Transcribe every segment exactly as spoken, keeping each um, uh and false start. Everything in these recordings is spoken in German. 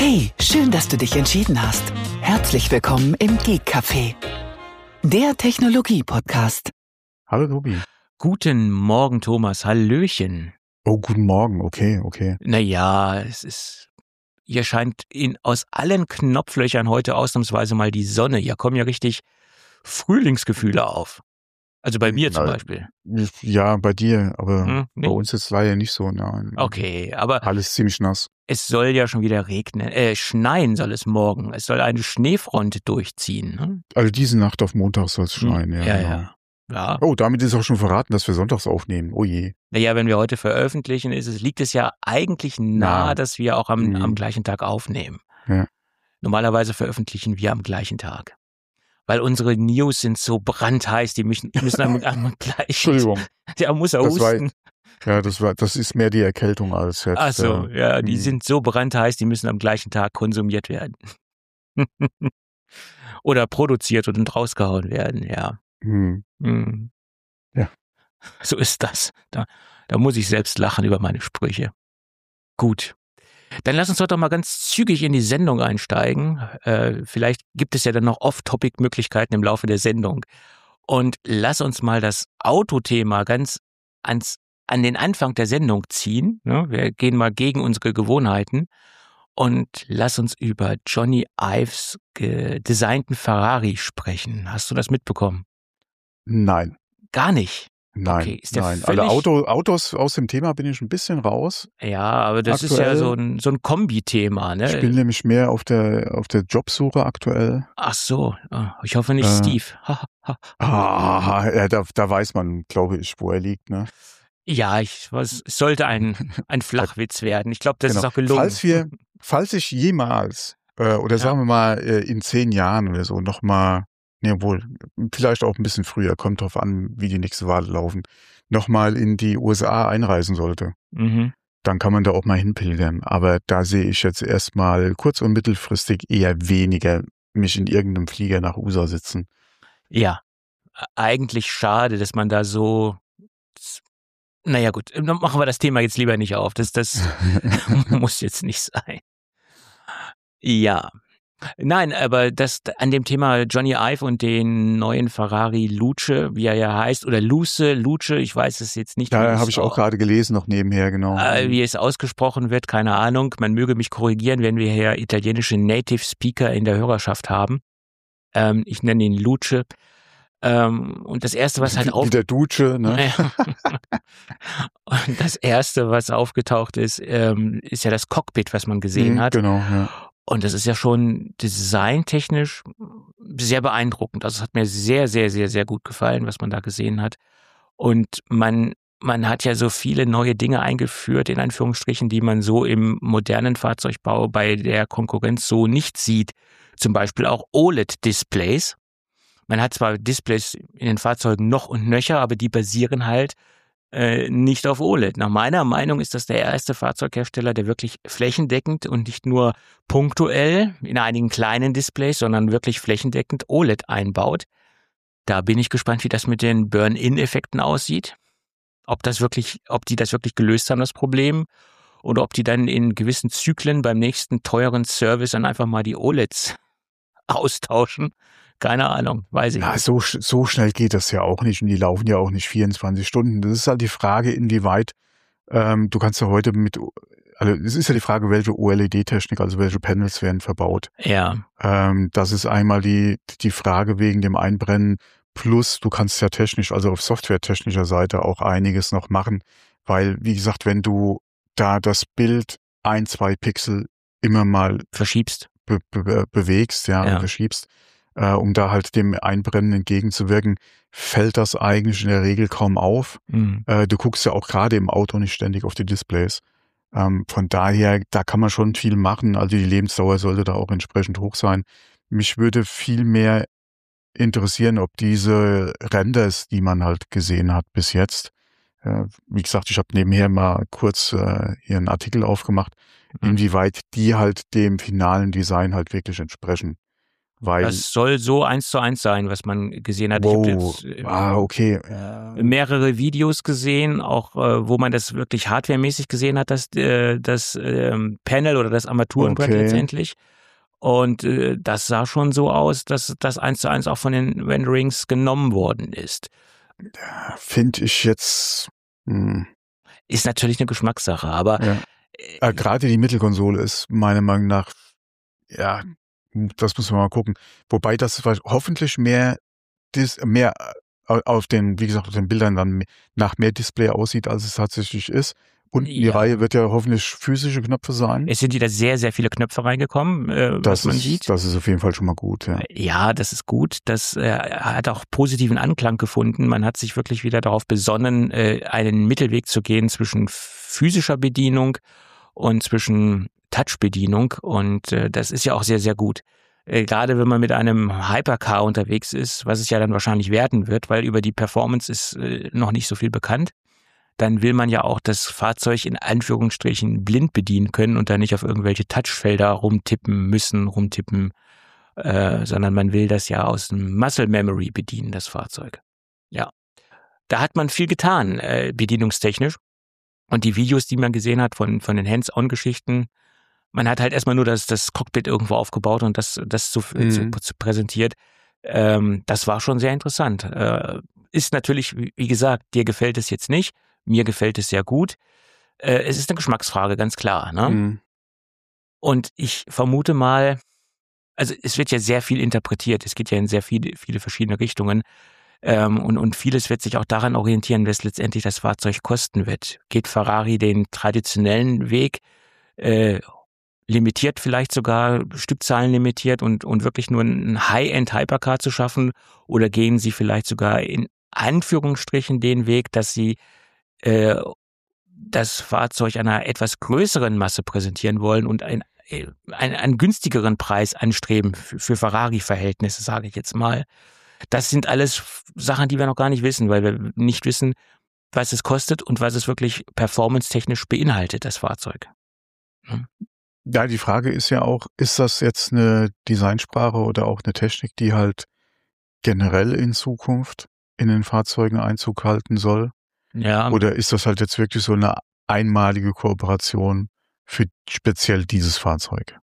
Hey, schön, dass du dich entschieden hast. Herzlich willkommen im Geek Café, der Technologie-Podcast. Hallo Tobi. Guten Morgen, Thomas. Hallöchen. Oh, guten Morgen. Okay, okay. Naja, es ist, hier scheint in, aus allen Knopflöchern heute ausnahmsweise mal die Sonne. Hier kommen ja richtig Frühlingsgefühle auf. Also bei mir zum Na, Beispiel. Ja, bei dir, aber Hm, bei nee. uns ist leider nicht so. Nein. Okay, aber Alles ziemlich nass. es soll ja schon wieder regnen. Äh, schneien soll es morgen. Es soll eine Schneefront durchziehen. Ne? Also diese Nacht auf Montag soll es schneien, ja. Ja, genau. ja. Ja. Oh, damit ist auch schon verraten, dass wir sonntags aufnehmen. Oh je. Naja, wenn wir heute veröffentlichen, ist es, liegt es ja eigentlich nahe, Na. dass wir auch am, Mhm. am gleichen Tag aufnehmen. Ja. Normalerweise veröffentlichen wir am gleichen Tag. Weil unsere News sind so brandheiß, die müssen, müssen am, am gleichen Entschuldigung. Der muss er Das war- husten. Ja, das war, das ist mehr die Erkältung als jetzt. Ach so, äh, ja, die hm. sind so brandheiß, die müssen am gleichen Tag konsumiert werden. Oder produziert und rausgehauen werden, ja. Hm. Hm. Ja. So ist das. Da, da muss ich selbst lachen über meine Sprüche. Gut. Dann lass uns doch, doch mal ganz zügig in die Sendung einsteigen. Äh, vielleicht gibt es ja dann noch Off-Topic-Möglichkeiten im Laufe der Sendung. Und lass uns mal das Autothema ganz ans, an den Anfang der Sendung ziehen. Ne? Wir gehen mal gegen unsere Gewohnheiten und lass uns über Johnny Ives gedesignten Ferrari sprechen. Hast du das mitbekommen? Nein, Gar nicht. nein, Okay, ist der nein. völlig- Also Auto, Autos aus dem Thema bin ich ein bisschen raus. Ja, aber das ist ja Aktuell- so ein, so ein Kombi-Thema. Ne? Ich bin nämlich mehr auf der, auf der Jobsuche aktuell. Ach so, ah, ich hoffe nicht Äh, Steve. Ha, ha, ha. Ah, ja, da, da weiß man, glaube ich, wo er liegt, ne? Ja, ich, was, es sollte ein, ein Flachwitz werden. Ich glaube, das Genau. ist auch gelungen. Falls wir, falls ich jemals, äh, oder Ja. sagen wir mal, äh, in zehn Jahren oder so nochmal, ne, wohl, vielleicht auch ein bisschen früher, kommt drauf an, wie die nächste Wahl laufen, nochmal in die U S A einreisen sollte, Mhm. dann kann man da auch mal hinpilgern. Aber da sehe ich jetzt erstmal kurz- und mittelfristig eher weniger mich in irgendeinem Flieger nach U S A sitzen. Ja, e- eigentlich schade, dass man da so. Naja, gut, dann machen wir das Thema jetzt lieber nicht auf. Das, das muss jetzt nicht sein. Ja. Nein, aber das an dem Thema Johnny Ive und den neuen Ferrari Luce, wie er ja heißt, oder Luce, Luce, ich weiß es jetzt nicht. wie Da es habe ich auch gerade gelesen, noch nebenher, genau. Äh, wie es ausgesprochen wird, keine Ahnung. Man möge mich korrigieren, wenn wir hier italienische Native Speaker in der Hörerschaft haben. Ähm, ich nenne ihn Luce. Ähm, und das erste, was halt wie, auf wie der Duce, ne? und das erste, was aufgetaucht ist, ähm, ist ja das Cockpit, was man gesehen Mhm, hat. Genau, ja. Und das ist ja schon designtechnisch sehr beeindruckend. Also es hat mir sehr, sehr, sehr, sehr gut gefallen, was man da gesehen hat. Und man, man hat ja so viele neue Dinge eingeführt, in Anführungsstrichen, die man so im modernen Fahrzeugbau bei der Konkurrenz so nicht sieht. Zum Beispiel auch O L E D-Displays. Man hat zwar Displays in den Fahrzeugen noch und nöcher, aber die basieren halt äh, nicht auf O L E D. Nach meiner Meinung ist das der erste Fahrzeughersteller, der wirklich flächendeckend und nicht nur punktuell in einigen kleinen Displays, sondern wirklich flächendeckend O L E D einbaut. Da bin ich gespannt, wie das mit den Burn-in-Effekten aussieht. Ob das wirklich, ob die das wirklich gelöst haben, das Problem, oder ob die dann in gewissen Zyklen beim nächsten teuren Service dann einfach mal die O L E Ds austauschen. Keine Ahnung, weiß ich Ja, nicht. so, sch- so schnell geht das ja auch nicht und die laufen ja auch nicht vierundzwanzig Stunden. Das ist halt die Frage, inwieweit ähm, du kannst ja heute mit, also es ist ja die Frage, welche O L E D-Technik, also welche Panels werden verbaut. Ja, Ähm, das ist einmal die, die Frage wegen dem Einbrennen, plus du kannst ja technisch, also auf softwaretechnischer Seite auch einiges noch machen, weil, wie gesagt, wenn du da das Bild ein, zwei Pixel immer mal verschiebst. be be bewegst, ja, Ja. oder schiebst, äh, um da halt dem Einbrennen entgegenzuwirken, fällt das eigentlich in der Regel kaum auf. Mhm. Äh, du guckst ja auch gerade im Auto nicht ständig auf die Displays. Ähm, von daher, da kann man schon viel machen. Also die Lebensdauer sollte da auch entsprechend hoch sein. Mich würde viel mehr interessieren, ob diese Renders, die man halt gesehen hat bis jetzt, äh, wie gesagt, ich habe nebenher mal kurz äh, hier einen Artikel aufgemacht, Mhm. inwieweit die halt dem finalen Design halt wirklich entsprechen. Weil, Das soll so eins zu eins sein, was man gesehen hat. wow, Ich habe jetzt äh, ah, okay. Ja. mehrere Videos gesehen, auch äh, wo man das wirklich hardwaremäßig gesehen hat, das, äh, das ähm, Panel oder das Armaturenbrett Okay. letztendlich. Und äh, das sah schon so aus, dass das eins zu eins auch von den Renderings genommen worden ist. Finde ich jetzt, hm, Ist natürlich eine Geschmackssache, aber ja. äh, Äh, gerade die Mittelkonsole ist meiner Meinung nach, ja, das muss man mal gucken. Wobei das hoffentlich mehr, dis, mehr äh, auf den, wie gesagt, auf den Bildern dann nach mehr Display aussieht, als es tatsächlich ist. Und die Ja. Reihe wird ja hoffentlich physische Knöpfe sein. es sind wieder sehr, sehr viele Knöpfe reingekommen, äh, Das was man ist, sieht. das ist auf jeden Fall schon mal gut, ja. Ja, das ist gut. Das äh, hat auch positiven Anklang gefunden. Man hat sich wirklich wieder darauf besonnen, äh, einen Mittelweg zu gehen zwischen physischer Bedienung und zwischen Touch-Bedienung. Und äh, das ist ja auch sehr, sehr gut. Äh, gerade wenn man mit einem Hypercar unterwegs ist, was es ja dann wahrscheinlich werden wird, weil über die Performance ist äh, noch nicht so viel bekannt, dann will man ja auch das Fahrzeug in Anführungsstrichen blind bedienen können und da nicht auf irgendwelche Touchfelder rumtippen müssen, rumtippen, äh, sondern man will das ja aus dem Muscle Memory bedienen, das Fahrzeug. Ja, da hat man viel getan, äh, bedienungstechnisch. Und die Videos, die man gesehen hat von, von den Hands-on-Geschichten, man hat halt erstmal nur das, das Cockpit irgendwo aufgebaut und das, das zu, Mhm. zu, zu präsentiert. Ähm, das war schon sehr interessant. Äh, ist natürlich, wie wie gesagt, dir gefällt es jetzt nicht, mir gefällt es sehr gut. Äh, es ist eine Geschmacksfrage, ganz klar. Ne? Mhm. Und ich vermute mal, also es wird ja sehr viel interpretiert, es geht ja in sehr viele, viele verschiedene Richtungen. Ähm, und, und vieles wird sich auch daran orientieren, was letztendlich das Fahrzeug kosten wird. Geht Ferrari den traditionellen Weg, äh, limitiert vielleicht sogar, Stückzahlen limitiert und, und wirklich nur ein High-End-Hypercar zu schaffen? Oder gehen sie vielleicht sogar in Anführungsstrichen den Weg, dass sie äh, das Fahrzeug einer etwas größeren Masse präsentieren wollen und ein, ein, einen günstigeren Preis anstreben für, für Ferrari-Verhältnisse, sage ich jetzt mal. Das sind alles Sachen, die wir noch gar nicht wissen, weil wir nicht wissen, was es kostet und was es wirklich performance-technisch beinhaltet, das Fahrzeug. Hm. Ja, die Frage ist ja auch, ist das jetzt eine Designsprache oder auch eine Technik, die halt generell in Zukunft in den Fahrzeugen Einzug halten soll? Ja, Oder ist das halt jetzt wirklich so eine einmalige Kooperation für speziell dieses Fahrzeug?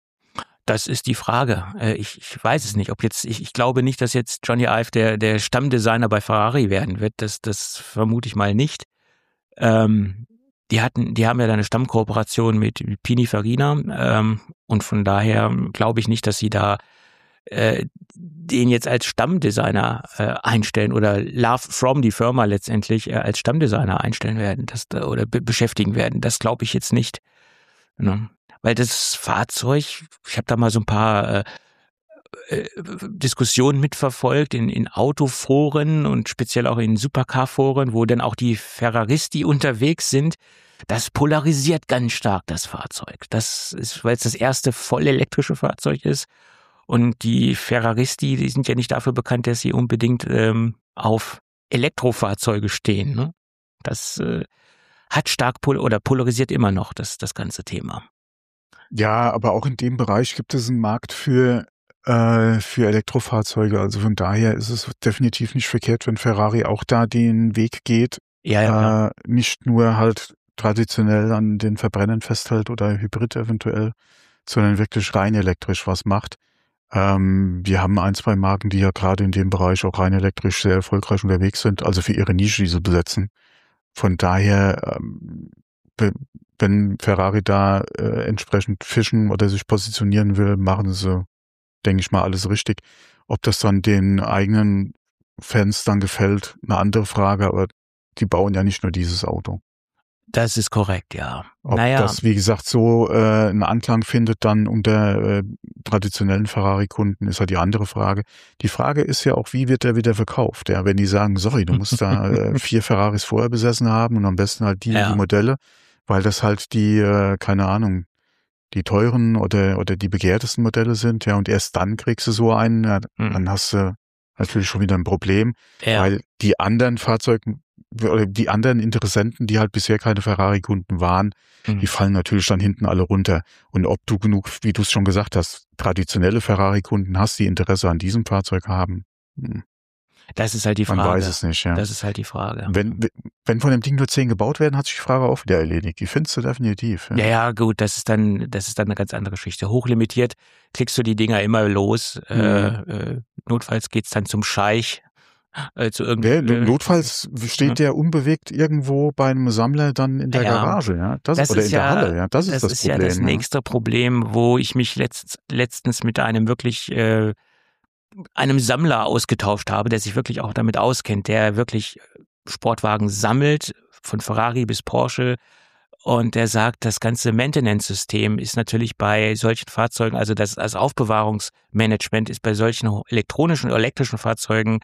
das ist die Frage. Äh, Ich, ich weiß es nicht, ob jetzt, ich, ich glaube nicht, dass jetzt Johnny Ive der, der Stammdesigner bei Ferrari werden wird. Das, das vermute ich mal nicht. Ähm, die hatten, die haben ja da eine Stammkooperation mit Pininfarina, ähm, und von daher glaube ich nicht, dass sie da äh, den jetzt als Stammdesigner äh, einstellen oder Love from die Firma letztendlich äh, als Stammdesigner einstellen werden, das, oder be beschäftigen werden. Das glaube ich jetzt nicht. Ne? Weil das Fahrzeug, ich habe da mal so ein paar äh, äh, Diskussionen mitverfolgt in, in Autoforen und speziell auch in Supercar-Foren, wo dann auch die Ferraristi unterwegs sind. Das polarisiert ganz stark, das Fahrzeug. Das ist, weil es das erste voll elektrische Fahrzeug ist. Und die Ferraristi, die sind ja nicht dafür bekannt, dass sie unbedingt ähm, auf Elektrofahrzeuge stehen. Ne? Das äh, hat stark pol oder polarisiert immer noch das, das ganze Thema. Ja, aber auch in dem Bereich gibt es einen Markt für, äh, für Elektrofahrzeuge. Also von daher ist es definitiv nicht verkehrt, wenn Ferrari auch da den Weg geht, Ja, ja, äh, nicht nur halt traditionell an den Verbrennern festhält oder Hybrid eventuell, sondern wirklich rein elektrisch was macht. Ähm, wir haben ein, zwei Marken, die ja gerade in dem Bereich auch rein elektrisch sehr erfolgreich unterwegs sind, also für ihre Nische, die sie besetzen. Von daher, ähm, wenn Ferrari da äh, entsprechend fischen oder sich positionieren will, machen sie, denke ich mal, alles richtig. Ob das dann den eigenen Fans dann gefällt, eine andere Frage, aber die bauen ja nicht nur dieses Auto. Das ist korrekt, ja. Ob naja, das, wie gesagt, so äh, einen Anklang findet dann unter äh, traditionellen Ferrari-Kunden, ist halt die andere Frage. Die Frage ist ja auch, wie wird der wieder verkauft? Ja, wenn die sagen, sorry, du musst da äh, vier Ferraris vorher besessen haben und am besten halt die, Ja. die Modelle, weil das halt die, äh, keine Ahnung, die teuren oder oder die begehrtesten Modelle sind, ja, und erst dann kriegst du so einen, ja, Hm. dann hast du natürlich schon wieder ein Problem, ja. weil die anderen Fahrzeuge, oder die anderen Interessenten, die halt bisher keine Ferrari-Kunden waren, Mhm. die fallen natürlich dann hinten alle runter. Und ob du genug, wie du es schon gesagt hast, traditionelle Ferrari-Kunden hast, die Interesse an diesem Fahrzeug haben, hm, Das ist halt die man Frage. weiß es nicht, ja. Das ist halt die Frage. Wenn, wenn von dem Ding nur zehn gebaut werden, hat sich die Frage auch wieder erledigt. Die findest du definitiv. Ja, ja, gut, das ist dann, das ist dann eine ganz andere Geschichte. Hochlimitiert kriegst du die Dinger immer los. Mhm. Äh, äh, notfalls geht's dann zum Scheich. Äh, zu Nee, irgendeinem, notfalls steht der unbewegt irgendwo bei einem Sammler dann in der Ja. Garage, ja. Das, Das oder ist in der ja- Halle, ja. Das ist Das das, ist Problem. ja das ja. nächste Problem, wo ich mich letzt, letztens mit einem wirklich äh, einem Sammler ausgetauscht habe, der sich wirklich auch damit auskennt, der wirklich Sportwagen sammelt, von Ferrari bis Porsche. Und der sagt, das ganze Maintenance-System ist natürlich bei solchen Fahrzeugen, also das, das Aufbewahrungsmanagement ist bei solchen elektronischen oder elektrischen Fahrzeugen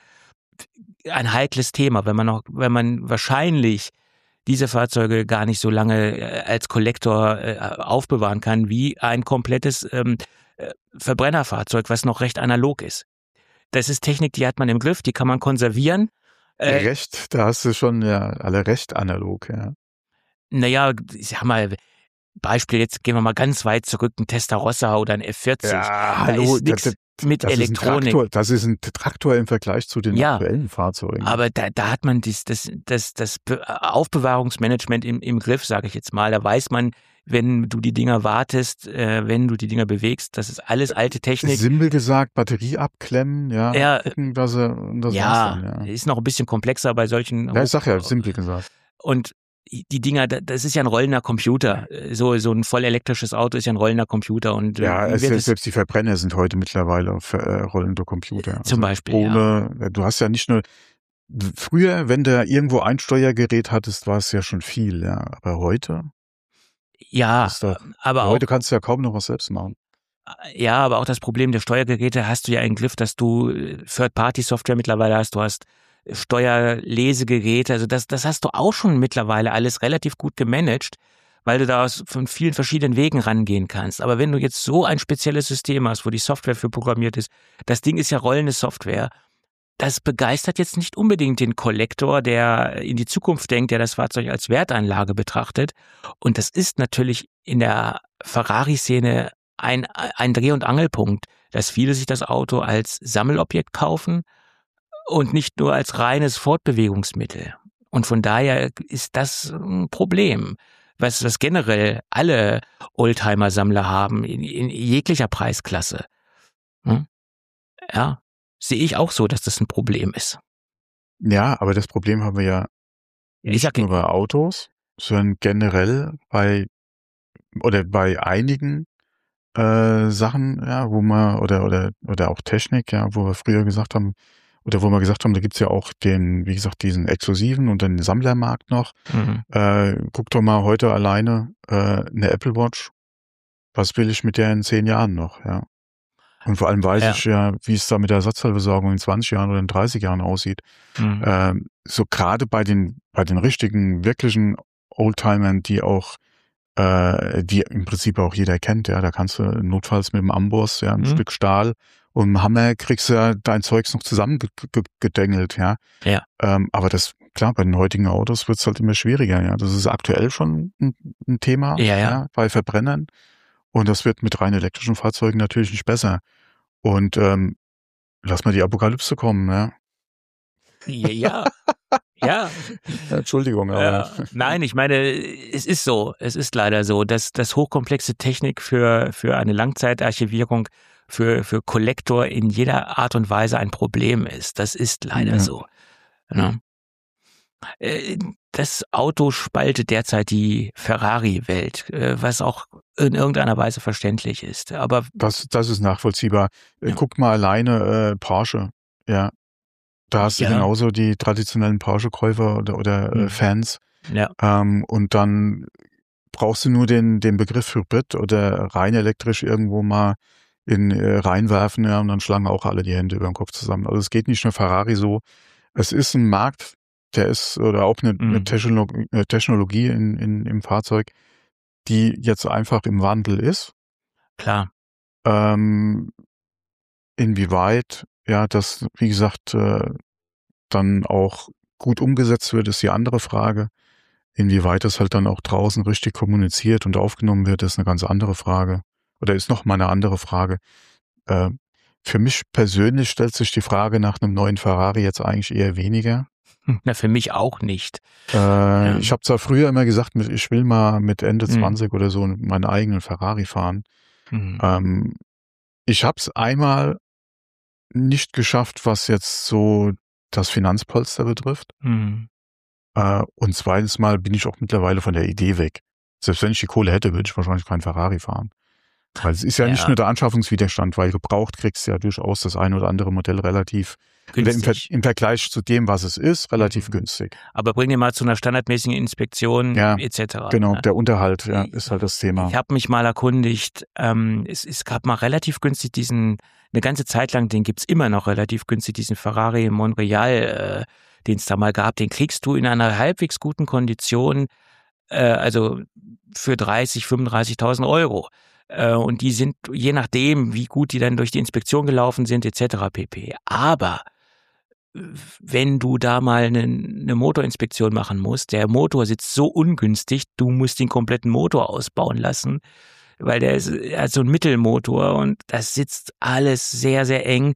ein heikles Thema, wenn man noch, wenn man wahrscheinlich diese Fahrzeuge gar nicht so lange äh, als Kollektor äh, aufbewahren kann wie ein komplettes ähm, äh, Verbrennerfahrzeug, was noch recht analog ist. Das ist Technik, die hat man im Griff, die kann man konservieren. Äh, Recht, da hast du schon ja alle recht analog, ja. naja, ich sag mal, Beispiel, jetzt gehen wir mal ganz weit zurück, ein Testarossa oder ein F vierzig. Ja, Da hallo, ist nix das, mit das Elektronik. Ist ein Traktor, das ist ein Traktor im Vergleich zu den Ja, aktuellen Fahrzeugen. Aber da, da hat man das, das, das, das Be- Aufbewahrungsmanagement im, im Griff, sage ich jetzt mal. Da weiß man, wenn du die Dinger wartest, äh, wenn du die Dinger bewegst, das ist alles alte Technik. Simpel gesagt, Batterie abklemmen, ja, Ja, gucken, dass er, das ja, war's dann, ja. ist noch ein bisschen komplexer bei solchen. Ja, ich sag ja, simpel gesagt. Und die Dinger, da- das ist ja ein rollender Computer. So, so ein voll elektrisches Auto ist ja ein rollender Computer. Und äh, Ja, wie es, wird es, selbst die Verbrenner sind heute mittlerweile für, äh, rollende Computer. Zum Beispiel, ohne, du hast ja nicht nur, früher, wenn du irgendwo ein Steuergerät hattest, war es ja schon viel, ja. Aber heute, ja, ist doch, aber auch, heute kannst du ja kaum noch was selbst machen. ja, aber auch das Problem der Steuergeräte hast du ja im Griff, dass du äh, Third-Party-Software mittlerweile hast. Du hast Steuerlesegeräte, also das, das hast du auch schon mittlerweile alles relativ gut gemanagt, weil du da aus, von vielen verschiedenen Wegen rangehen kannst. Aber wenn du jetzt so ein spezielles System hast, wo die Software für programmiert ist, das Ding ist ja rollende Software, das begeistert jetzt nicht unbedingt den Kollektor, der in die Zukunft denkt, der das Fahrzeug als Wertanlage betrachtet. Und das ist natürlich in der Ferrari-Szene ein, ein Dreh- und Angelpunkt, dass viele sich das Auto als Sammelobjekt kaufen und nicht nur als reines Fortbewegungsmittel. Und von daher ist das ein Problem, was, was generell alle Oldtimer-Sammler haben, in, in jeglicher Preisklasse. Hm? Ja, sehe ich auch so, dass das ein Problem ist. Ja, aber das Problem haben wir ja Ich nicht sag, nur bei Autos, sondern generell bei, oder bei einigen äh, Sachen, ja, wo man, oder, oder, oder auch Technik, ja, wo wir früher gesagt haben, oder wo wir gesagt haben, da gibt's ja auch den, wie gesagt, diesen exklusiven und den Sammlermarkt noch. mhm. Äh, guck doch mal heute alleine äh, eine Apple Watch. Was will ich mit der in zehn Jahren noch, ja? Und vor allem weiß Ja. ich ja, wie es da mit der Ersatzteilbesorgung in zwanzig Jahren oder in dreißig Jahren aussieht. Mhm. Ähm, so gerade bei den, bei den richtigen, wirklichen Oldtimern, die auch, äh, die im Prinzip auch jeder kennt, ja, da kannst du notfalls mit dem Amboss, ja, ein Mhm. Stück Stahl und einem Hammer kriegst du ja dein Zeugs noch zusammengedengelt, ja. Ja. Ähm, aber das, klar, bei den heutigen Autos wird's halt immer schwieriger, ja. Das ist aktuell schon ein, ein Thema, Ja, ja. bei Verbrennern. Und das wird mit rein elektrischen Fahrzeugen natürlich nicht besser. Und ähm, lass mal die Apokalypse kommen, ja. Ja, ja. ja. Entschuldigung, aber Ja, nein, ich meine, es ist so, es ist leider so, dass, dass hochkomplexe Technik für, für eine Langzeitarchivierung, für, für Kollektor in jeder Art und Weise ein Problem ist. Das ist leider Ja. so. Ja. Äh, Das Auto spaltet derzeit die Ferrari-Welt, äh, was auch in irgendeiner Weise verständlich ist. Aber das, das ist nachvollziehbar. Äh, Ja. Guck mal alleine äh, Porsche, ja. Da hast du Ja. genauso die traditionellen Porsche-Käufer oder, oder äh, Mhm. Fans. ja, Ähm, und dann brauchst du nur den, den Begriff Hybrid oder rein elektrisch irgendwo mal in äh, reinwerfen, ja, und dann schlagen auch alle die Hände über den Kopf zusammen. Also es geht nicht nur Ferrari so. Es ist ein Markt, der ist, oder auch eine, eine Mhm. Technologie, eine Technologie in, in, im Fahrzeug, die jetzt einfach im Wandel ist. klar. Ähm, inwieweit, ja, das, wie gesagt, äh, dann auch gut umgesetzt wird, ist die andere Frage. Inwieweit das halt dann auch draußen richtig kommuniziert und aufgenommen wird, ist eine ganz andere Frage. Oder ist noch mal eine andere Frage. Äh, für mich persönlich stellt sich die Frage nach einem neuen Ferrari jetzt eigentlich eher weniger. Na, für mich auch nicht. Äh, Ja. Ich habe zwar früher immer gesagt, mit- ich will mal mit Ende Mhm. zwanzig oder so meinen eigenen Ferrari fahren. Mhm. Ähm, ich habe es einmal nicht geschafft, was jetzt so das Finanzpolster betrifft. Mhm. Äh, und zweitens Mal bin ich auch mittlerweile von der Idee weg. Selbst wenn ich die Kohle hätte, würde ich wahrscheinlich keinen Ferrari fahren. Weil es ist ja, nicht Ja. nur der Anschaffungswiderstand, weil gebraucht kriegst du ja durchaus das ein oder andere Modell relativ, im, Ver Günstig. im Vergleich zu dem, was es ist, relativ Mhm. günstig. Aber bring dir mal zu einer standardmäßigen Inspektion Ja, et cetera. Genau, ne? der Unterhalt ja, Ich- ist halt das Thema. Ich habe mich mal erkundigt, ähm, es, es gab mal relativ günstig diesen, eine ganze Zeit lang, den gibt's immer noch relativ günstig, diesen Ferrari Monreal, äh, den es da mal gab, den kriegst du in einer halbwegs guten Kondition, äh, also für dreißig, fünfunddreißigtausend Euro. Äh, und die sind, je nachdem, wie gut die dann durch die Inspektion gelaufen sind, et cetera pp. Aber äh, wenn du da mal eine, eine Motorinspektion machen musst, der Motor sitzt so ungünstig, du musst den kompletten Motor ausbauen lassen, weil der ist, er hat so einen Mittelmotor und das sitzt alles sehr, sehr eng.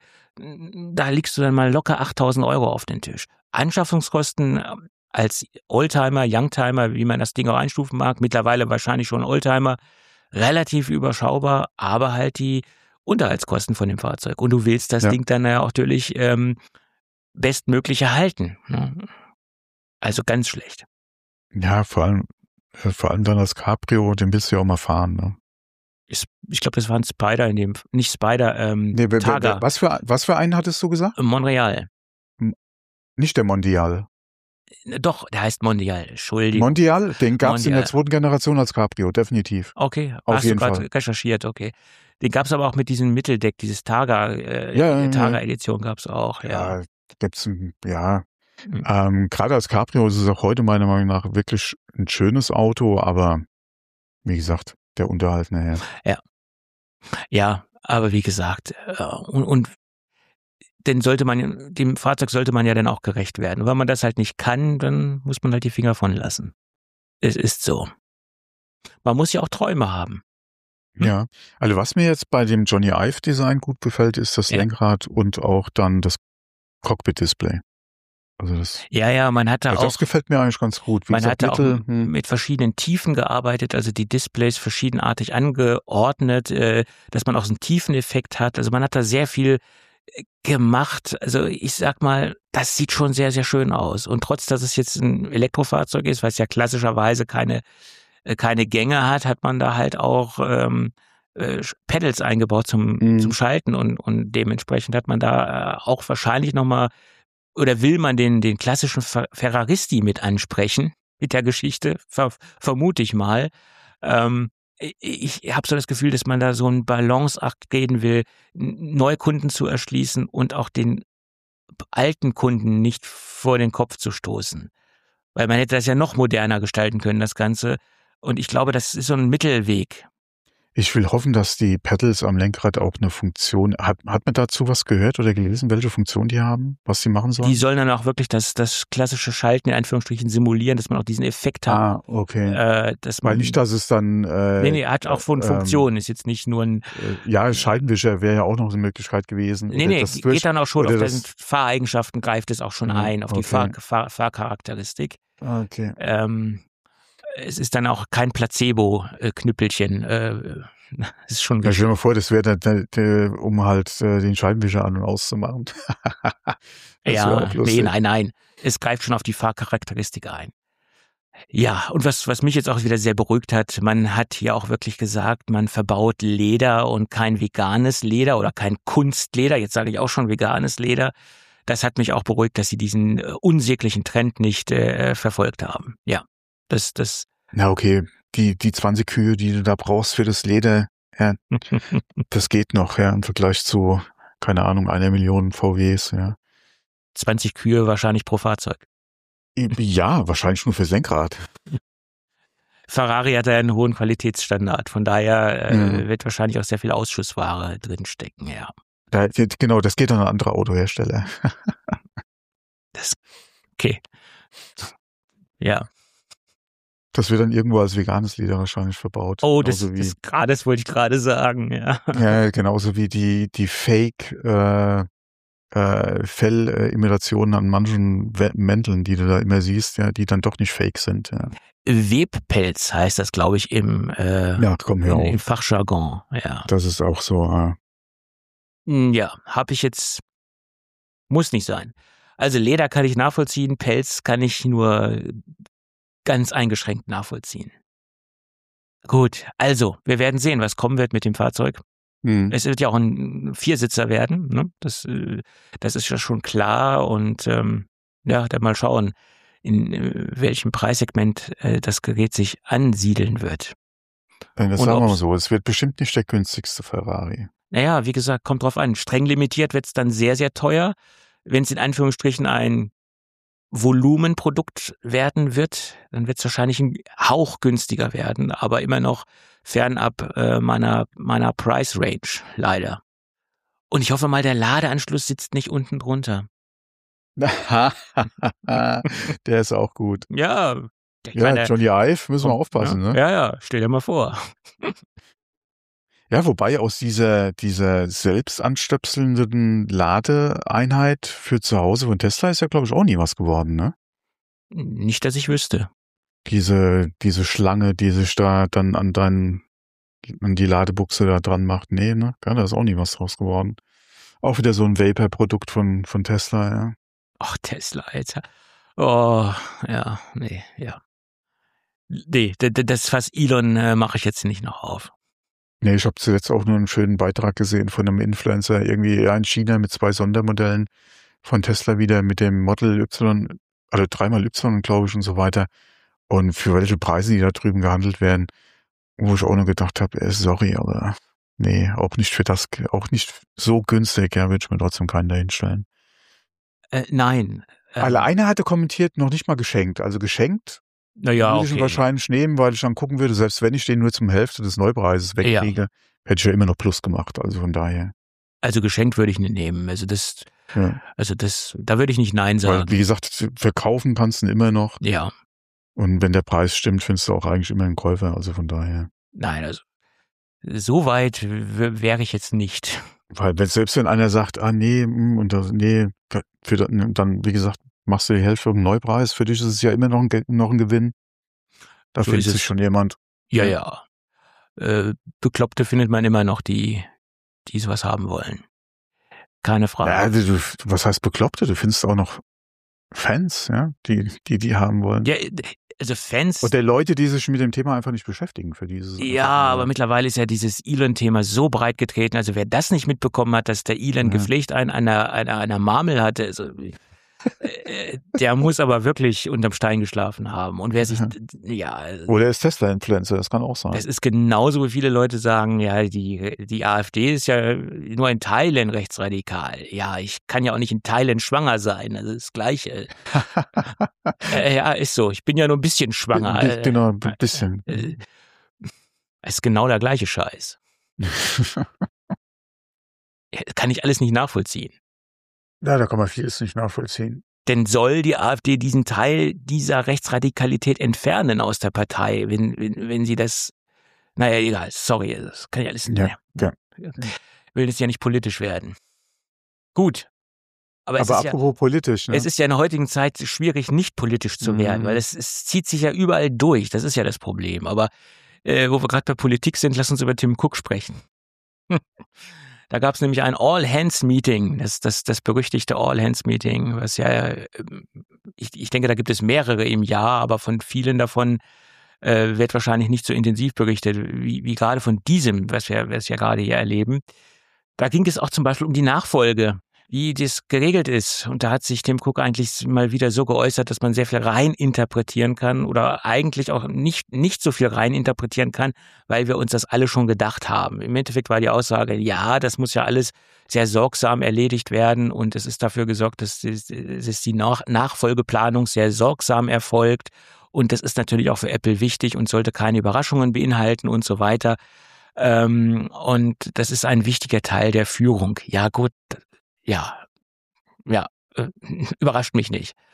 Da liegst du dann mal locker achttausend Euro auf den Tisch. Anschaffungskosten ähm, als Oldtimer, Youngtimer, wie man das Ding auch einstufen mag, mittlerweile wahrscheinlich schon Oldtimer, relativ überschaubar, aber halt die Unterhaltskosten von dem Fahrzeug. Und du willst das Ja. Ding dann ja auch natürlich ähm, bestmöglich erhalten. Ne? Also ganz schlecht. Ja, vor allem, äh, vor allem dann das Cabrio, den willst du ja auch mal fahren. Ne? Ich, ich glaube, das war ein Spider in dem, nicht Spider, ähm, Nee, wer- wer- Targa, was, für, was für einen hattest du gesagt? Monreal. Nicht der Mondial. Doch, der heißt Mondial, Entschuldigung. Mondial, den gab es in der Mondial. zweiten Generation als Cabrio, definitiv. Okay, Auf hast jeden du gerade Fall. recherchiert, okay. Den gab's aber auch mit diesem Mitteldeck, dieses Targa, äh, Ja, ja, ja. Targa-Edition gab's auch, ja. Ja, gibt's ein, ja. Mhm. Ähm, gerade als Cabrio ist es auch heute meiner Meinung nach wirklich ein schönes Auto, aber wie gesagt, der Unterhalt nachher. Ja, aber wie gesagt, äh, und, und denn sollte man, dem Fahrzeug sollte man ja dann auch gerecht werden. Und wenn man das halt nicht kann, dann muss man halt die Finger von lassen. Es ist so. Man muss ja auch Träume haben. Hm? Ja, also was mir jetzt bei dem Johnny Ive Design gut gefällt, ist das Ja. Lenkrad und auch dann das Cockpit-Display. Also das, Ja, ja, man hat da also auch, das gefällt mir eigentlich ganz gut. Wie man gesagt, hat da auch Mittel, hm, mit verschiedenen Tiefen gearbeitet, also die Displays verschiedenartig angeordnet, äh, dass man auch so einen Tiefeneffekt hat. Also man hat da sehr viel äh, gemacht. Also ich sag mal, das sieht schon sehr, sehr schön aus. Und trotz, dass es jetzt ein Elektrofahrzeug ist, was ja klassischerweise keine, äh, keine Gänge hat, hat man da halt auch ähm, äh, Pedals eingebaut zum, Mhm. zum Schalten und, und dementsprechend hat man da äh, auch wahrscheinlich nochmal oder will man den, den klassischen Fer- Ferraristi mit ansprechen, mit der Geschichte, ver, vermute ich mal. Ähm, ich ich habe so das Gefühl, dass man da so einen Balanceakt gehen will, n- Neukunden zu erschließen und auch den alten Kunden nicht vor den Kopf zu stoßen. Weil man hätte das ja noch moderner gestalten können, das Ganze. Und ich glaube, das ist so ein Mittelweg. ich will hoffen, dass die Pedals am Lenkrad auch eine Funktion, hat, hat man dazu was gehört oder gelesen, welche Funktion die haben, was sie machen sollen? Die sollen dann auch wirklich das, das klassische Schalten in Anführungsstrichen simulieren, dass man auch diesen Effekt hat. Ah, okay. Äh, dass man, Weil nicht, dass es dann, äh, nee, nee, hat auch von ähm, Funktionen, ist jetzt nicht nur ein, äh, ja, Scheibenwischer wäre ja auch noch eine Möglichkeit gewesen. nee, Oder nee, das geht durch- dann auch schon, oder auf das- dessen Fahreigenschaften greift es auch schon Mhm, ein, auf die okay. Fahr, Fahr, Fahrcharakteristik. Ah, okay. Ähm, es ist dann auch kein Placebo-Knüppelchen, äh, es ist schon Ja, stell dir mal vor, das wäre dann, der, der, um halt äh, den Scheibenwischer an- und auszumachen. Das wär ja, auch nee, lustig. nein, nein. Es greift schon auf die Fahrcharakteristik ein. Ja, und was, was mich jetzt auch wieder sehr beruhigt hat, man hat hier auch wirklich gesagt, man verbaut Leder und kein veganes Leder oder kein Kunstleder. Jetzt sage ich auch schon veganes Leder. Das hat mich auch beruhigt, dass sie diesen äh, unsäglichen Trend nicht äh, verfolgt haben. Ja, das, das, Na okay, die, die zwanzig Kühe, die du da brauchst für das Leder, ja, das geht noch, ja, im Vergleich zu, keine Ahnung, einer Million V Ws, ja. zwanzig Kühe wahrscheinlich pro Fahrzeug. Ja, wahrscheinlich nur fürs Lenkrad. Ferrari hat ja einen hohen Qualitätsstandard, von daher äh, Mhm. wird wahrscheinlich auch sehr viel Ausschussware drinstecken, ja. Da, genau, das geht an andere Autohersteller. Das Okay. Ja. Das wird dann irgendwo als veganes Leder wahrscheinlich verbaut. Oh, das, Genauso wie, das, grad, das wollte ich gerade sagen, ja. ja, genauso wie die, die Fake äh, äh, Fellimitationen an manchen We- Mänteln, die du da immer siehst, ja, die dann doch nicht fake sind. Ja, Webpelz heißt das, glaube ich, im, äh, ja komm, hör in, im auf. Fachjargon. Ja, Das ist auch so. Äh, Hm, ja habe ich jetzt, muss nicht sein. Also Leder kann ich nachvollziehen, Pelz kann ich nur ganz eingeschränkt nachvollziehen. Gut, also, wir werden sehen, was kommen wird mit dem Fahrzeug. hm. Es wird ja auch ein Viersitzer werden, ne? Das, äh, das ist ja schon klar und ähm, ja, dann mal schauen, in äh, welchem Preissegment äh, das Gerät sich ansiedeln wird. Äh, Das Und sagen wir mal ob's- so, es wird bestimmt nicht der günstigste Ferrari. Naja, wie gesagt, kommt drauf an. Streng limitiert wird es dann sehr, sehr teuer. Wenn es in Anführungsstrichen ein Volumenprodukt werden wird, dann wird es wahrscheinlich ein Hauch günstiger werden, aber immer noch fernab äh, meiner, meiner Price Range, leider. Und ich hoffe mal, der Ladeanschluss sitzt nicht unten drunter. Der ist auch gut. Ja, ich Ja, meine, Johnny Ive, müssen wir komm, aufpassen, ja, ne? Ja, ja, stell dir mal vor. Ja, wobei aus dieser, dieser selbst anstöpselnden Ladeeinheit für zu Hause von Tesla ist ja, glaube ich, auch nie was geworden, ne? Nicht, dass ich wüsste. Diese, diese Schlange, die sich da dann an deinen, an die Ladebuchse da dran macht. Nee, ne? Ja, da ist auch nie was draus geworden. Auch wieder so ein Vapor-Produkt von, von Tesla, ja. Ach, Tesla, Alter. Oh, ja, nee, ja. Nee, d- d- das Fass Elon äh, mache ich jetzt nicht noch auf. Nee, ich habe zuletzt auch nur einen schönen Beitrag gesehen von einem Influencer, irgendwie ja, in China mit zwei Sondermodellen von Tesla wieder mit dem Model Y, also dreimal Y, glaube ich, und so weiter. Und für welche Preise die da drüben gehandelt werden, wo ich auch nur gedacht habe, äh, sorry, aber nee, auch nicht für das, auch nicht so günstig, ja, würde ich mir trotzdem keinen dahinstellen. Äh, nein. Ähm, Alle eine hatte kommentiert, noch nicht mal geschenkt. Also geschenkt Naja, würde ich ihn okay. wahrscheinlich nehmen, weil ich dann gucken würde, selbst wenn ich den nur zum Hälfte des Neupreises wegkriege, hätte ich ja immer noch Plus gemacht. Also von daher. Also geschenkt würde ich nicht nehmen. Also das, Ja. also das, da würde ich nicht Nein Weil, sagen. wie gesagt, verkaufen kannst du ihn immer noch. Ja, Und wenn der Preis stimmt, findest du auch eigentlich immer einen Käufer. Also von daher. nein, also so weit w- wäre ich jetzt nicht. Weil wenn, selbst wenn einer sagt, ah nee, mm, und das, nee, für, dann, dann, wie gesagt, machst du die Hälfte vom Neupreis, für dich ist es ja immer noch ein, Ge- noch ein Gewinn. Da So findet ist sich es. schon jemand. Ja, Ja. ja. Äh, Bekloppte findet man immer noch, die, die sowas haben wollen. Keine Frage. Ja, du, du- was heißt Bekloppte? Du findest auch noch Fans, ja, die, die, die haben wollen. Ja, also Fans. Und der Leute, die sich mit dem Thema einfach nicht beschäftigen für dieses. Ja, aber mittlerweile ist ja dieses Elon-Thema so breit getreten. Also wer das nicht mitbekommen hat, dass der Elon Ja. gepflegt einen einer, einer, einer Marmel hatte, also, äh, der muss aber wirklich unterm Stein geschlafen haben. Und wer sich, Ja. ja, also, Oder er ist Tesla-Influencer, das kann auch sein. das ist genauso, wie viele Leute sagen, ja, die, die AfD ist ja nur in Teilen rechtsradikal. Ja, ich kann ja auch nicht in Teilen schwanger sein. Also das Gleiche. äh, ja, ist so. Ich bin ja nur ein bisschen schwanger. Bi- Genau, ein bisschen. Äh, ist genau der gleiche Scheiß. Kann ich alles nicht nachvollziehen. Ja, da kann man vieles nicht nachvollziehen. Denn soll die AfD diesen Teil dieser Rechtsradikalität entfernen aus der Partei, wenn, wenn, wenn sie das, naja, egal, sorry, das kann ich alles nicht. Ja, ja. Will das ja nicht politisch werden. Gut. Aber, es, Aber ist ja, apropos politisch, ne? es ist ja in der heutigen Zeit schwierig, nicht politisch zu werden, Mhm. weil es, es zieht sich ja überall durch. Das ist ja das Problem. Aber äh, wo wir gerade bei Politik sind, lass uns über Tim Cook sprechen. Da gab es nämlich ein All-Hands-Meeting, das, das, das berüchtigte All-Hands-Meeting, was ja, ich, ich denke, da gibt es mehrere im Jahr, aber von vielen davon äh, wird wahrscheinlich nicht so intensiv berichtet, wie, wie gerade von diesem, was wir, was wir gerade hier erleben. Da ging es auch zum Beispiel um die Nachfolge, wie das geregelt ist. Und da hat sich Tim Cook eigentlich mal wieder so geäußert, dass man sehr viel rein interpretieren kann oder eigentlich auch nicht, nicht so viel rein interpretieren kann, weil wir uns das alle schon gedacht haben. Im Endeffekt war die Aussage, ja, das muss ja alles sehr sorgsam erledigt werden und es ist dafür gesorgt, dass, dass die Nach- Nachfolgeplanung sehr sorgsam erfolgt. Und das ist natürlich auch für Apple wichtig und sollte keine Überraschungen beinhalten und so weiter. Ähm, und das ist ein wichtiger Teil der Führung. Ja gut, ja, ja, äh, überrascht mich nicht.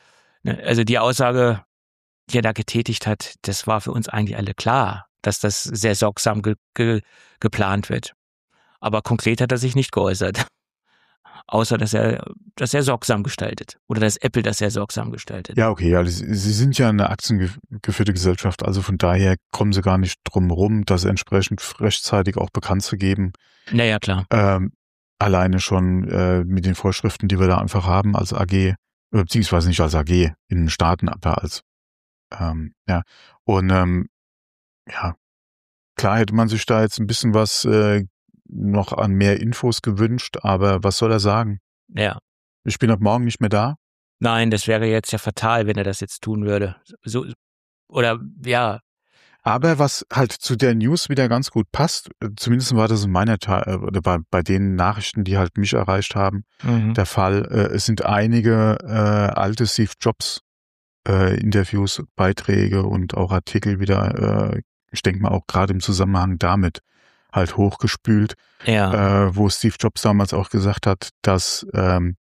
Ne? Also die Aussage, die er da getätigt hat, das war für uns eigentlich alle klar, dass das sehr sorgsam ge- ge- geplant wird. Aber konkret hat er sich nicht geäußert. Außer, dass er das sehr sorgsam gestaltet. Oder dass Apple das sehr sorgsam gestaltet. Ja, okay, ja, sie, sie sind ja eine aktiengeführte Gesellschaft, also von daher kommen sie gar nicht drum rum, das entsprechend rechtzeitig auch bekannt zu geben. Naja, klar. Ähm, alleine schon äh, mit den Vorschriften, die wir da einfach haben als A G, beziehungsweise nicht als A G in den Staaten, aber als ähm, ja. Und ähm, ja, klar hätte man sich da jetzt ein bisschen was äh, noch an mehr Infos gewünscht, aber was soll er sagen? Ja. Ich bin ab morgen nicht mehr da. Nein, das wäre jetzt ja fatal, wenn er das jetzt tun würde. So, oder ja. Aber was halt zu der News wieder ganz gut passt, zumindest war das in meiner Teil, oder bei, bei den Nachrichten, die halt mich erreicht haben, Mhm. der Fall. Äh, es sind einige äh, alte Steve Jobs äh, Interviews, Beiträge und auch Artikel wieder, äh, ich denke mal auch gerade im Zusammenhang damit, halt hochgespült, Ja. äh, wo Steve Jobs damals auch gesagt hat, dass ähm,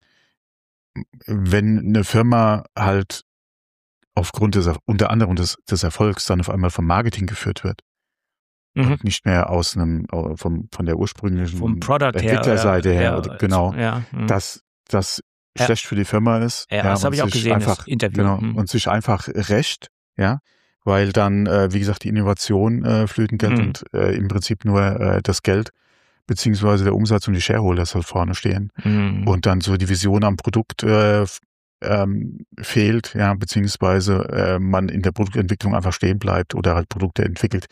wenn eine Firma halt aufgrund des, unter anderem des, des Erfolgs dann auf einmal vom Marketing geführt wird Mhm. und nicht mehr aus einem, vom, von der ursprünglichen Vom Product her. Entwicklerseite oder, her, ja, oder, genau, Ja. Mhm. dass das Ja. schlecht für die Firma ist. Ja, das und habe ich auch sich gesehen, das einfach, Interview. genau, Mhm. und sich einfach rächt, ja, weil dann, äh, wie gesagt, die Innovation äh, flöten geht Mhm. und äh, im Prinzip nur äh, das Geld beziehungsweise der Umsatz und die Shareholders halt vorne stehen. Mhm. Und dann so die Vision am Produkt äh, f- ähm, fehlt, ja, beziehungsweise äh, man in der Produktentwicklung einfach stehen bleibt oder halt Produkte entwickelt,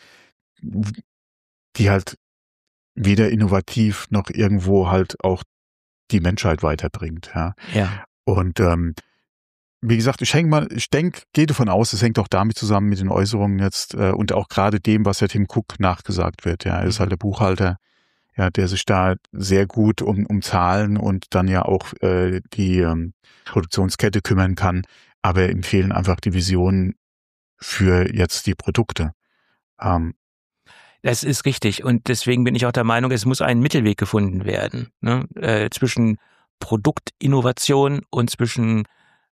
die halt weder innovativ noch irgendwo halt auch die Menschheit weiterbringt, ja. Ja. Und ähm, wie gesagt, ich hänge mal, ich denke, gehe davon aus, es hängt auch damit zusammen mit den Äußerungen jetzt äh, und auch gerade dem, was ja Tim Cook nachgesagt wird. Ja, er ist Mhm. halt der Buchhalter, ja, der sich da sehr gut um, um Zahlen und dann ja auch äh, die ähm, Produktionskette kümmern kann. Aber ihm fehlen einfach die Visionen für jetzt die Produkte. Ähm, Das ist richtig. Und deswegen bin ich auch der Meinung, es muss ein Mittelweg gefunden werden, ne? äh, zwischen Produktinnovation und zwischen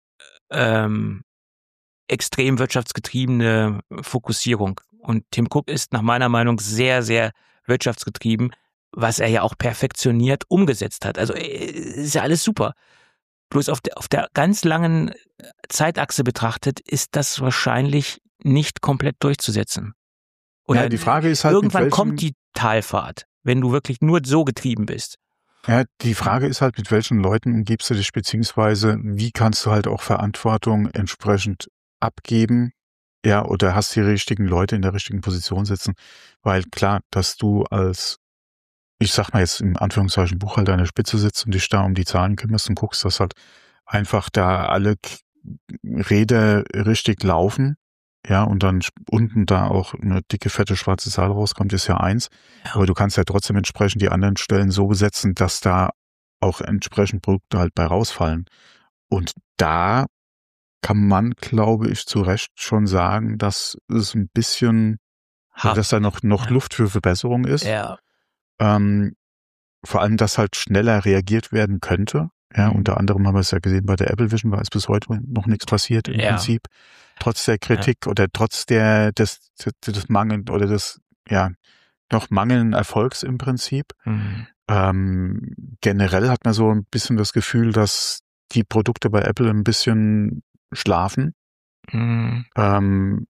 ähm, extrem wirtschaftsgetriebene Fokussierung. Und Tim Cook ist nach meiner Meinung sehr, sehr wirtschaftsgetrieben, was er ja auch perfektioniert umgesetzt hat. Also äh, ist ja alles super. Bloß auf der, auf der ganz langen Zeitachse betrachtet ist das wahrscheinlich nicht komplett durchzusetzen. Oder ja, die Frage ist halt, irgendwann mit welchem, kommt die Talfahrt, wenn du wirklich nur so getrieben bist. Ja, die Frage ist halt, mit welchen Leuten umgibst du dich, beziehungsweise wie kannst du halt auch Verantwortung entsprechend abgeben, ja, oder hast die richtigen Leute in der richtigen Position sitzen, weil klar, dass du als, ich sag mal jetzt in Anführungszeichen Buchhalter an der Spitze sitzt und dich da um die Zahlen kümmerst und guckst, dass halt einfach da alle K- Räder richtig laufen, ja, und dann sp- unten da auch eine dicke, fette schwarze Zahl rauskommt, ist ja eins. Ja. Aber du kannst ja trotzdem entsprechend die anderen Stellen so besetzen, dass da auch entsprechend Produkte halt bei rausfallen. Und da kann man, glaube ich, zu Recht schon sagen, dass es ein bisschen, Ha. dass da noch, noch Ja. Luft für Verbesserung ist. Ja. Ähm, vor allem, dass halt schneller reagiert werden könnte. Ja, Mhm. unter anderem haben wir es ja gesehen bei der Apple Vision, war es bis heute noch nichts passiert im Ja. Prinzip. Trotz der Kritik oder trotz der, des, des, des Mangel oder des, ja, noch mangelnden Erfolgs im Prinzip. Mhm. Ähm, generell hat man so ein bisschen das Gefühl, dass die Produkte bei Apple ein bisschen schlafen. Mhm. Ähm,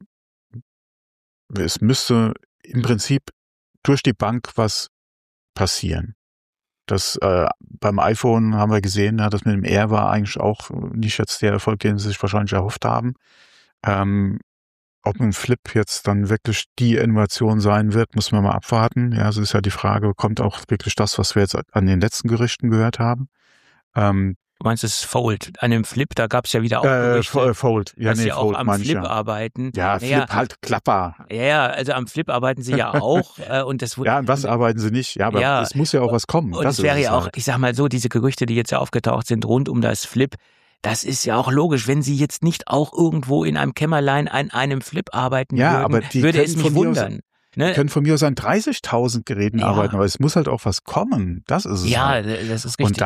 es müsste im Prinzip durch die Bank was passieren. Das äh, beim iPhone haben wir gesehen, ja, das mit dem Air war eigentlich auch nicht jetzt der Erfolg, den sie sich wahrscheinlich erhofft haben. Ähm, ob ein Flip jetzt dann wirklich die Innovation sein wird, muss man mal abwarten. Ja, also ist ja die Frage, kommt auch wirklich das, was wir jetzt an den letzten Gerichten gehört haben? Ähm, Du meinst das Fold? An dem Flip, da gab es ja wieder auch äh, Gerüchte, Fold, ja, dass nee, sie auch Fold am meine ich, Flip ja. arbeiten. Ja, Naja, Flip halt Klapper. Ja, ja, also am Flip arbeiten sie ja auch. äh, und das, Ja, an was arbeiten sie nicht? Ja, aber Ja. es muss ja auch was kommen. Und das es wäre ist ja auch, halt. ich sag mal so, diese Gerüchte, die jetzt ja aufgetaucht sind rund um das Flip, das ist ja auch logisch, wenn sie jetzt nicht auch irgendwo in einem Kämmerlein an einem Flip arbeiten Ja, würden, aber die würde es können mich von mir aus- wundern. Die Ne? können von mir aus an dreißigtausend Geräten Ja. arbeiten, aber es muss halt auch was kommen. Das ist es Ja, halt. das ist richtig. Und da,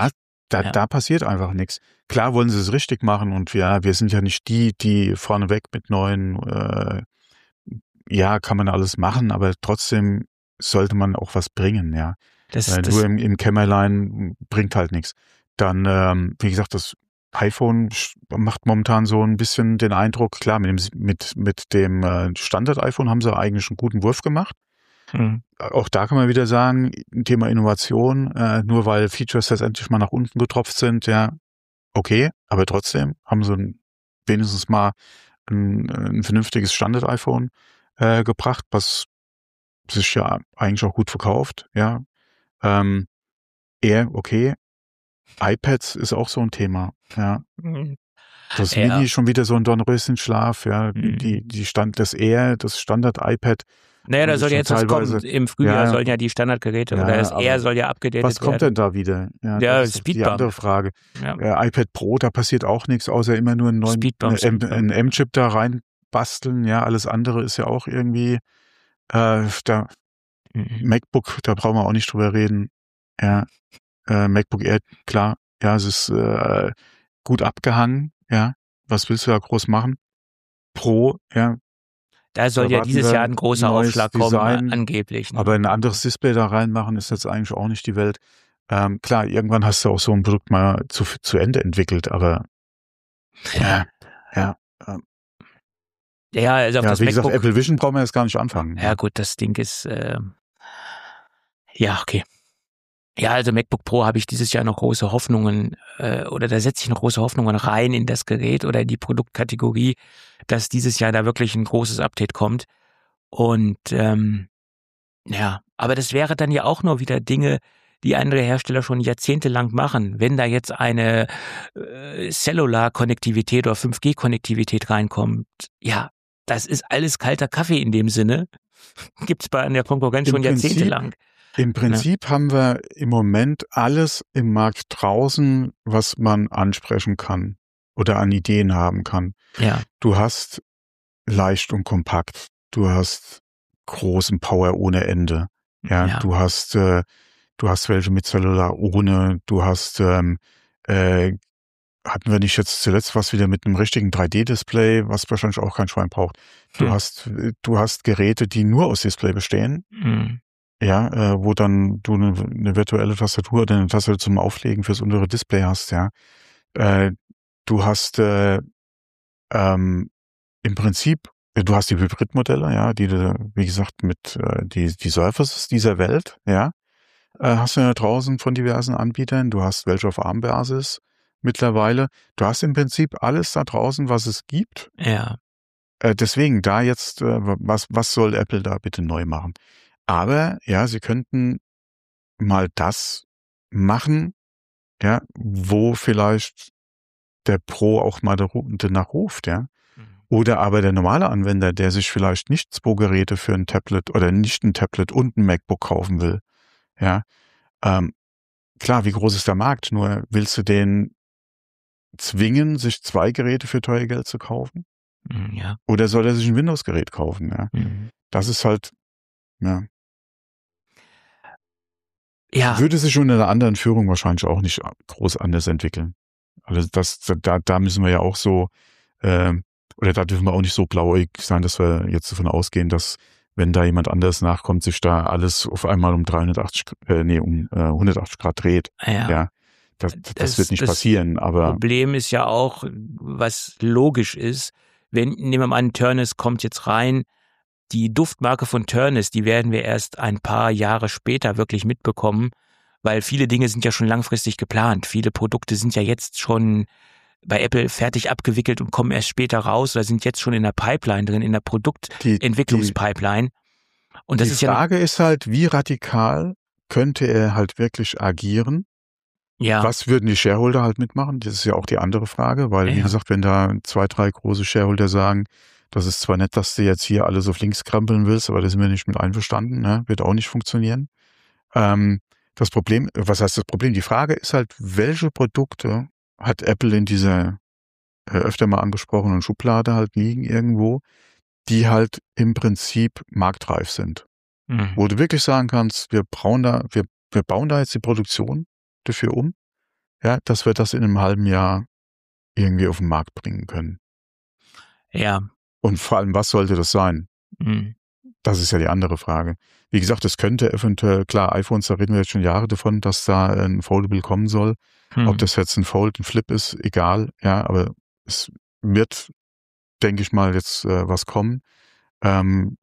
Da, Ja. da passiert einfach nichts. Klar wollen sie es richtig machen und ja, wir sind ja nicht die, die vorneweg mit neuen, äh, ja, kann man alles machen, aber trotzdem sollte man auch was bringen, ja. Das, Äh, das, nur im, im Kämmerlein bringt halt nichts. Dann, ähm, wie gesagt, das iPhone sch- macht momentan so ein bisschen den Eindruck, klar, mit dem, mit, mit dem äh, Standard-iPhone haben sie eigentlich einen guten Wurf gemacht. hm. Auch da kann man wieder sagen, Thema Innovation, äh, nur weil Features jetzt endlich mal nach unten getropft sind, ja, okay, aber trotzdem haben sie ein, wenigstens mal ein, ein vernünftiges Standard-iPhone äh, gebracht, was sich ja eigentlich auch gut verkauft, ja. Ähm, eher okay. iPads ist auch so ein Thema, ja. Hm. Das Ja. Mini schon wieder so ein Dornröschenschlaf, ja. Mhm. Die, die stand, das Air, das Standard-iPad. Naja, da haben sie soll ja schon jetzt was kommen. teilweise- Im Frühjahr Ja, sollen ja die Standardgeräte ja, oder das aber Air soll ja abgedatet Was kommt werden. denn da wieder? Ja, Ja, das ist doch die Speedbump. andere Frage. Ja. Äh, iPad Pro, da passiert auch nichts, außer immer nur einen neuen Speedbump, äh, M- Speedbump. einen M-Chip da reinbasteln. Ja, alles andere ist ja auch irgendwie, äh, da Mhm. MacBook, da brauchen wir auch nicht drüber reden. Ja, äh, MacBook Air, klar, ja, es ist äh, gut abgehangen. Ja, was willst du da groß machen? Pro, ja, Da soll da ja warten dieses wir Jahr ein großer neues Aufschlag Design, kommen, angeblich. Ne? aber ein anderes Display da reinmachen ist jetzt eigentlich auch nicht die Welt. Ähm, klar, irgendwann hast du auch so ein Produkt mal zu, zu Ende entwickelt, aber ja, ja, ähm, Ja, also auf ja das wie gesagt, MacBook. Apple Vision brauchen wir jetzt gar nicht anfangen. Ja gut, das Ding ist, äh, ja, okay. Ja, also MacBook Pro habe ich dieses Jahr noch große Hoffnungen, äh, oder da setze ich noch große Hoffnungen rein in das Gerät oder in die Produktkategorie, dass dieses Jahr da wirklich ein großes Update kommt. Und ähm, ja, aber das wäre dann ja auch nur wieder Dinge, die andere Hersteller schon jahrzehntelang machen. Wenn da jetzt eine äh, Cellular-Konnektivität oder fünf G-Konnektivität reinkommt, ja, das ist alles kalter Kaffee in dem Sinne. Gibt's bei der Konkurrenz Im schon Prinzip- jahrzehntelang. Im Prinzip haben wir im Moment alles im Markt draußen, was man ansprechen kann oder an Ideen haben kann. Ja, Du hast leicht und kompakt, du hast großen Power ohne Ende. Ja, Ja. du hast äh, du hast welche mit Cellular ohne, du hast ähm, äh, hatten wir nicht jetzt zuletzt was wieder mit einem richtigen drei D-Display, was wahrscheinlich auch kein Schwein braucht. Du Hm. hast du hast Geräte, die nur aus Display bestehen, Mhm. ja, äh, wo dann du eine, eine virtuelle Tastatur oder eine Tastatur zum Auflegen fürs untere Display hast, ja. Äh, du hast äh, ähm, im Prinzip, du hast die Hybrid-Modelle, ja, die du, wie gesagt, mit äh, die, die Surfaces dieser Welt, ja, äh, hast du ja draußen von diversen Anbietern. Du hast welche auf ARM-Basis mittlerweile. Du hast im Prinzip alles da draußen, was es gibt. Ja. Äh, deswegen da jetzt, äh, was, was soll Apple da bitte neu machen? Aber ja, sie könnten mal das machen, ja, wo vielleicht der Pro auch mal danach ruft, ja. Mhm. Oder aber der normale Anwender, der sich vielleicht nicht zwei Geräte für ein Tablet oder nicht ein Tablet und ein MacBook kaufen will, ja. Ähm, klar, wie groß ist der Markt? Nur willst du den zwingen, sich zwei Geräte für teuer Geld zu kaufen? Mhm, Ja. Oder soll er sich ein Windows-Gerät kaufen, ja? Mhm. Das ist halt, ja. Ja. Würde sich unter einer anderen Führung wahrscheinlich auch nicht groß anders entwickeln. Also das, da, da müssen wir ja auch so, ähm, oder da dürfen wir auch nicht so blauäugig sein, dass wir jetzt davon ausgehen, dass wenn da jemand anders nachkommt, sich da alles auf einmal um dreihundertachtzig, äh, nee, um äh, hundertachtzig Grad dreht. Ja. Ja, das, das, Das- wird nicht das passieren, aber Problem ist ja auch, was logisch ist, wenn, nehmen wir mal an, Turnus kommt jetzt rein, die Duftmarke von Turnus, die werden wir erst ein paar Jahre später wirklich mitbekommen, weil viele Dinge sind ja schon langfristig geplant. Viele Produkte sind ja jetzt schon bei Apple fertig abgewickelt und kommen erst später raus oder sind jetzt schon in der Pipeline drin, in der die, die, Produktentwicklungspipeline. Und das die ist ja, Frage ist halt, wie radikal könnte er halt wirklich agieren? ja, Was würden die Shareholder halt mitmachen? Das ist ja auch die andere Frage, weil, wie Ja. gesagt, wenn da zwei, drei große Shareholder sagen, das ist zwar nett, dass du jetzt hier alles auf links krampeln willst, aber da sind wir nicht mit einverstanden, ne? Wird auch nicht funktionieren. Ähm, das Problem, was heißt das Problem? Die Frage ist halt, welche Produkte hat Apple in dieser äh, öfter mal angesprochenen Schublade halt liegen irgendwo, die halt im Prinzip marktreif sind. mhm. Wo du wirklich sagen kannst, wir brauchen da, wir, wir bauen da jetzt die Produktion dafür um. ja, dass wir das in einem halben Jahr irgendwie auf den Markt bringen können. Ja. Und vor allem, was sollte das sein? Mhm. Das ist ja die andere Frage. Wie gesagt, es könnte eventuell, klar, iPhones, da reden wir jetzt schon Jahre davon, dass da ein Foldable kommen soll. Mhm. Ob das jetzt ein Fold, ein Flip ist, egal, ja, aber es wird, denke ich mal, jetzt äh, was kommen. Ähm,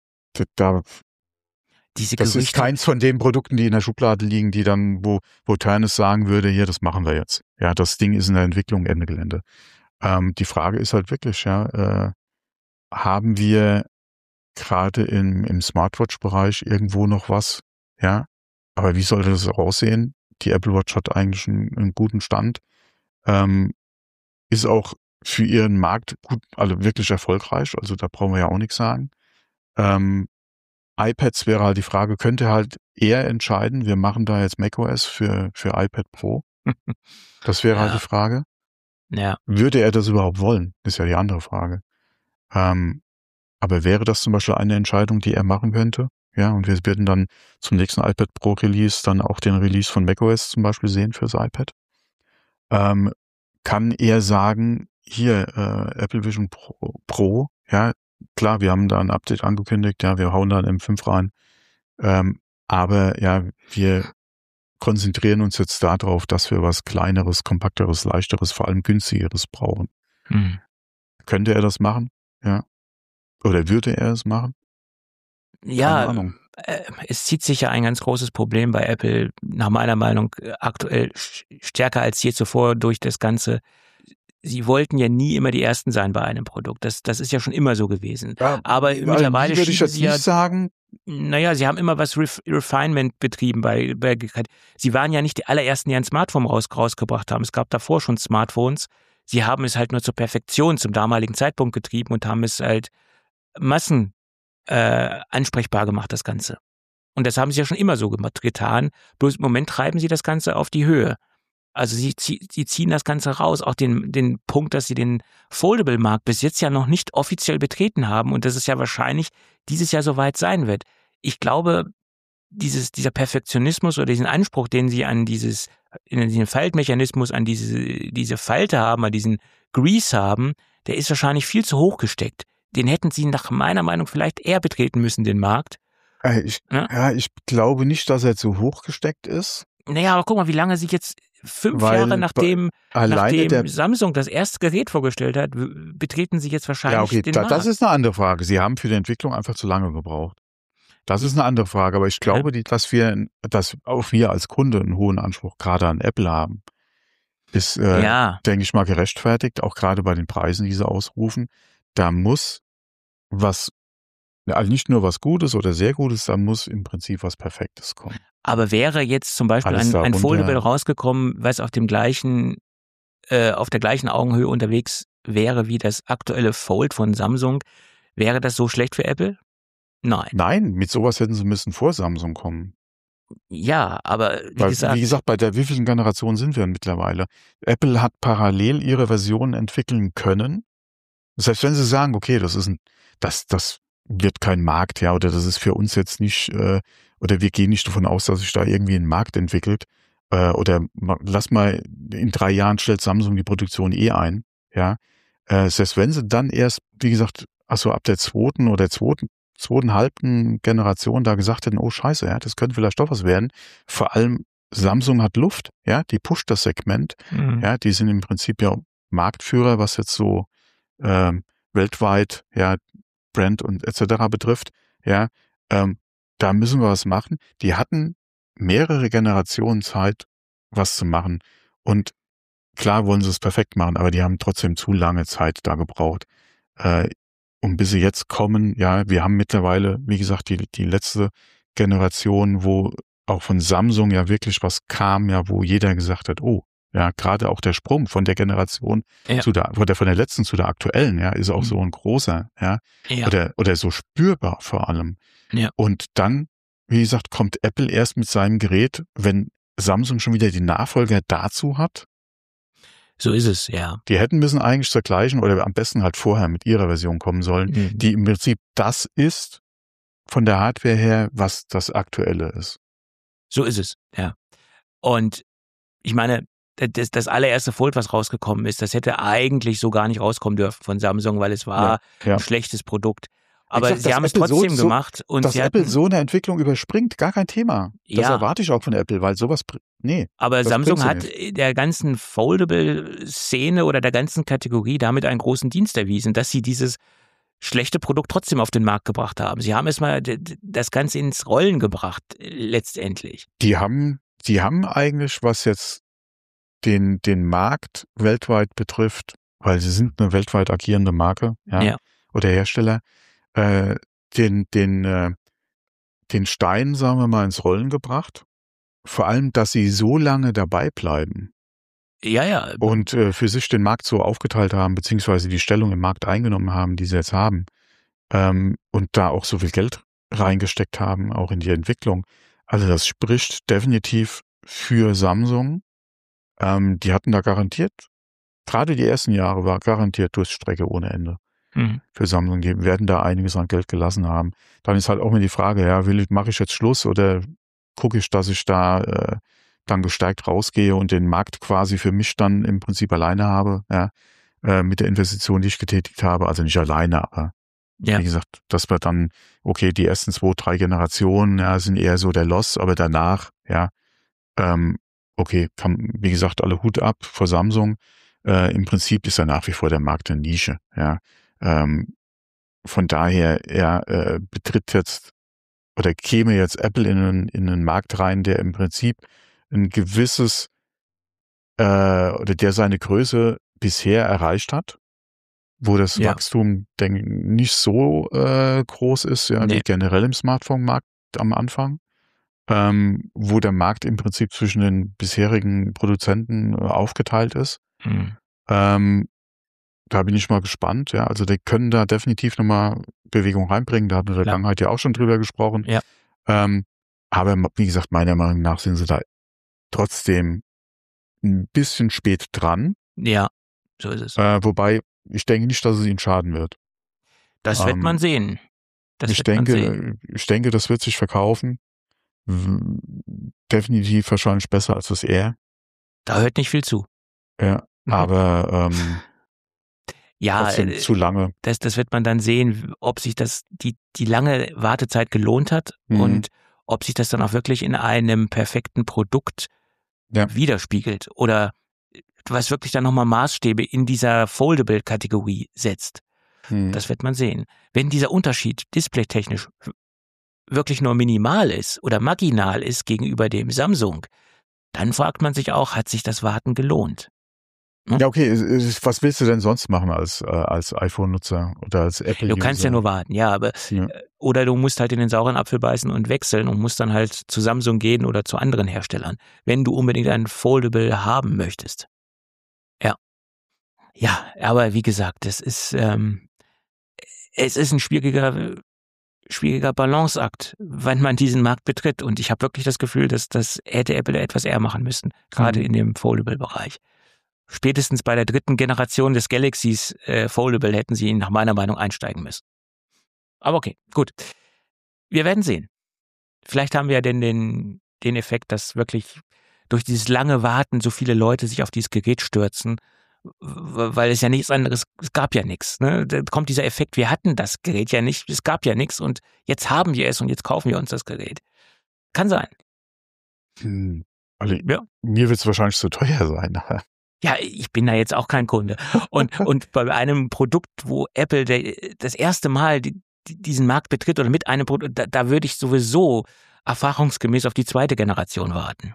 da, Diese das Gerüchte, ist keins von den Produkten, die in der Schublade liegen, die dann, wo, wo Tönnies sagen würde, hier, das machen wir jetzt. Ja, das Ding ist in der Entwicklung, Ende Gelände. Ähm, die Frage ist halt wirklich, ja, äh, haben wir gerade im, im Smartwatch-Bereich irgendwo noch was, ja, aber wie sollte das aussehen? Die Apple Watch hat eigentlich einen, einen guten Stand, ähm, ist auch für ihren Markt gut, also wirklich erfolgreich, also da brauchen wir ja auch nichts sagen. Ähm, iPads wäre halt die Frage, könnte halt er entscheiden, wir machen da jetzt macOS für, für iPad Pro? Das wäre Ja. halt die Frage. Ja. Würde er das überhaupt wollen? Ist ja die andere Frage. Ähm, aber wäre das zum Beispiel eine Entscheidung, die er machen könnte? Ja, und wir werden dann zum nächsten iPad Pro Release dann auch den Release von macOS zum Beispiel sehen fürs iPad. Ähm, kann er sagen, hier, äh, Apple Vision Pro, Pro, ja, klar, wir haben da ein Update angekündigt, ja, wir hauen da ein M fünf rein, ähm, aber ja, wir konzentrieren uns jetzt darauf, dass wir was Kleineres, Kompakteres, Leichteres, vor allem Günstigeres brauchen. Mhm. Könnte er das machen? Ja. Oder würde er es machen? Ja, Keine Ahnung. äh, es zieht sich ja ein ganz großes Problem bei Apple, nach meiner Meinung, äh, aktuell sch- stärker als je zuvor durch das Ganze. Sie wollten ja nie immer die Ersten sein bei einem Produkt. Das, das ist ja schon immer so gewesen. Ja, Aber also mittlerweile nie würde ich schieben jetzt sie ja, nicht sagen. naja, sie haben immer was Ref Refinement betrieben bei, bei, sie waren ja nicht die allerersten, die ein Smartphone raus, rausgebracht haben. Es gab davor schon Smartphones. Sie haben es halt nur zur Perfektion zum damaligen Zeitpunkt getrieben und haben es halt Massen äh, ansprechbar gemacht, das Ganze. Und das haben sie ja schon immer so gemacht, getan. Bloß im Moment treiben sie das Ganze auf die Höhe. Also sie, zie sie ziehen das Ganze raus, auch den, den Punkt, dass sie den Foldable-Markt bis jetzt ja noch nicht offiziell betreten haben und dass es ja wahrscheinlich dieses Jahr soweit sein wird. Ich glaube, dieses, dieser Perfektionismus oder diesen Anspruch, den sie an dieses, in diesen Faltmechanismus, an diese, diese Falte haben, an diesen Grease haben, der ist wahrscheinlich viel zu hoch gesteckt. Den hätten sie nach meiner Meinung vielleicht eher betreten müssen, den Markt. Äh, Ich, Ja? ja, ich glaube nicht, dass er zu hoch gesteckt ist. Naja, aber guck mal, wie lange sie jetzt, fünf Weil Jahre nachdem, alleine nachdem der, Samsung das erste Gerät vorgestellt hat, w- betreten sie jetzt wahrscheinlich ja, okay, den da, Markt. das ist eine andere Frage. Sie haben für die Entwicklung einfach zu lange gebraucht. Das ist eine andere Frage, aber ich glaube, die, dass wir, dass auch wir als Kunde einen hohen Anspruch gerade an Apple haben, ist, äh, Ja. denke ich mal, gerechtfertigt, auch gerade bei den Preisen, die sie ausrufen. Da muss was, also nicht nur was Gutes oder sehr Gutes, da muss im Prinzip was Perfektes kommen. Aber wäre jetzt zum Beispiel Alles ein, ein darunter- Foldable rausgekommen, was auf dem gleichen, äh, auf der gleichen Augenhöhe unterwegs wäre wie das aktuelle Fold von Samsung, wäre das so schlecht für Apple? Nein. Nein, mit sowas hätten sie müssen vor Samsung kommen. Ja, aber wie Weil, gesagt, wie gesagt, bei der wievielten Generation sind wir mittlerweile? Apple hat parallel ihre Versionen entwickeln können. Selbst wenn sie sagen, okay, das ist ein, das, das wird kein Markt, ja, oder das ist für uns jetzt nicht, äh, oder wir gehen nicht davon aus, dass sich da irgendwie ein Markt entwickelt, äh, oder ma- lass mal, in drei Jahren stellt Samsung die Produktion eh ein, ja. Äh, selbst wenn sie dann erst, wie gesagt, also ab der zweiten oder zweiten, zweiten halben Generation da gesagt hätten, oh Scheiße, ja, das könnte vielleicht doch was werden. Vor allem Samsung hat Luft, ja, die pusht das Segment, mhm. ja, die sind im Prinzip ja Marktführer, was jetzt so ähm, weltweit, ja, Brand und et cetera betrifft, ja, ähm, da müssen wir was machen. Die hatten mehrere Generationen Zeit, was zu machen. Und klar wollen sie es perfekt machen, aber die haben trotzdem zu lange Zeit da gebraucht. Äh, und bis sie jetzt kommen, ja, wir haben mittlerweile, wie gesagt, die, die letzte Generation, wo auch von Samsung ja wirklich was kam, ja, wo jeder gesagt hat, oh, ja, gerade auch der Sprung von der Generation Ja. zu der, von der, von der letzten zu der aktuellen, ja, ist auch Mhm. so ein großer, ja, Ja. oder, oder so spürbar vor allem. Ja. Und dann, wie gesagt, kommt Apple erst mit seinem Gerät, wenn Samsung schon wieder die Nachfolger dazu hat. So ist es, ja. Die hätten müssen eigentlich zur gleichen oder am besten halt vorher mit ihrer Version kommen sollen, Mhm. die im Prinzip das ist von der Hardware her, was das Aktuelle ist. So ist es, ja. Und ich meine, das, das allererste Fold, was rausgekommen ist, das hätte eigentlich so gar nicht rauskommen dürfen von Samsung, weil es war ja, ja. ein schlechtes Produkt. Aber gesagt, sie haben Apple es trotzdem so, gemacht. Und dass sie Apple hatten, so eine Entwicklung überspringt, gar kein Thema. Das Ja. erwarte ich auch von Apple, weil sowas, nee. aber das Samsung bringt sie hat nicht. der ganzen Foldable-Szene oder der ganzen Kategorie damit einen großen Dienst erwiesen, dass sie dieses schlechte Produkt trotzdem auf den Markt gebracht haben. Sie haben es mal d- d- das Ganze ins Rollen gebracht, äh, letztendlich. Die haben, die haben eigentlich, was jetzt den, den Markt weltweit betrifft, weil sie sind eine weltweit agierende Marke, ja, Ja. oder Hersteller, äh, den, den, äh, den Stein, sagen wir mal, ins Rollen gebracht. Vor allem, dass sie so lange dabei bleiben Ja, ja. und äh, für sich den Markt so aufgeteilt haben, beziehungsweise die Stellung im Markt eingenommen haben, die sie jetzt haben, ähm, und da auch so viel Geld reingesteckt haben, auch in die Entwicklung. Also das spricht definitiv für Samsung. Ähm, die hatten da garantiert, gerade die ersten Jahre war garantiert Durststrecke ohne Ende Mhm. für Samsung geben, werden da einiges an Geld gelassen haben. Dann ist halt auch immer die Frage, ja, will ich, mache ich jetzt Schluss oder gucke ich, dass ich da äh, dann gesteigt rausgehe und den Markt quasi für mich dann im Prinzip alleine habe, ja, äh, mit der Investition, die ich getätigt habe, also nicht alleine, aber Ja. wie gesagt, dass wir dann, okay, die ersten zwei, drei Generationen, ja, sind eher so der Loss, aber danach, ja, ähm, okay, kann, wie gesagt, alle Hut ab vor Samsung. Äh, im Prinzip ist ja nach wie vor der Markt eine Nische, ja. Ähm, von daher, er äh, betritt jetzt oder käme jetzt Apple in einen, in einen Markt rein, der im Prinzip ein gewisses äh, oder der seine Größe bisher erreicht hat, wo das Ja. Wachstum denk, nicht so äh, groß ist, ja, Nee. wie generell im Smartphone-Markt am Anfang, ähm, wo der Markt im Prinzip zwischen den bisherigen Produzenten äh, aufgeteilt ist. Mhm. Ähm, Da bin ich mal gespannt, ja. Also die können da definitiv nochmal Bewegung reinbringen. Da hatten wir in der Klar. Vergangenheit ja auch schon drüber gesprochen. Ja. Ähm, aber wie gesagt, meiner Meinung nach sind sie da trotzdem ein bisschen spät dran. Ja, so ist es. Äh, wobei, ich denke nicht, dass es ihnen schaden wird. Das wird ähm, man sehen. Das ich wird man sehen. denke, ich denke, das wird sich verkaufen. W- Definitiv wahrscheinlich besser als das R. Da hört nicht viel zu. Ja. Aber ähm, Ja, trotzdem äh, zu lange. das, das wird man dann sehen, ob sich das die, die lange Wartezeit gelohnt hat Mhm. und ob sich das dann auch wirklich in einem perfekten Produkt Ja. widerspiegelt oder was wirklich dann nochmal Maßstäbe in dieser Foldable-Kategorie setzt. Mhm. Das wird man sehen. Wenn dieser Unterschied displaytechnisch wirklich nur minimal ist oder marginal ist gegenüber dem Samsung, dann fragt man sich auch, hat sich das Warten gelohnt? Ja, okay, es- es- was willst du denn sonst machen als, äh, als iPhone-Nutzer oder als Apple-User? Du kannst ja nur warten, ja, aber Ja. äh, oder du musst halt in den sauren Apfel beißen und wechseln und musst dann halt zu Samsung gehen oder zu anderen Herstellern, wenn du unbedingt ein Foldable haben möchtest. Ja. Ja, aber wie gesagt, es ist, ähm, es ist ein schwieriger, schwieriger Balanceakt, wenn man diesen Markt betritt. Und ich habe wirklich das Gefühl, dass das hätte Apple etwas eher machen müssen, gerade Mhm. in dem Foldable-Bereich. Spätestens bei der dritten Generation des Galaxies äh, Foldable hätten sie nach meiner Meinung einsteigen müssen. Aber okay, gut. Wir werden sehen. Vielleicht haben wir ja denn den, den Effekt, dass wirklich durch dieses lange Warten so viele Leute sich auf dieses Gerät stürzen, w- weil es ja nichts anderes, es gab ja nichts. Ne? Da kommt dieser Effekt, wir hatten das Gerät ja nicht, es gab ja nichts und jetzt haben wir es und jetzt kaufen wir uns das Gerät. Kann sein. Hm. Also, Ja. mir wird es wahrscheinlich zu teuer sein. Ja, ich bin da jetzt auch kein Kunde. Und, und bei einem Produkt, wo Apple der, das erste Mal die, die, diesen Markt betritt oder mit einem Produkt, da, da würde ich sowieso erfahrungsgemäß auf die zweite Generation warten.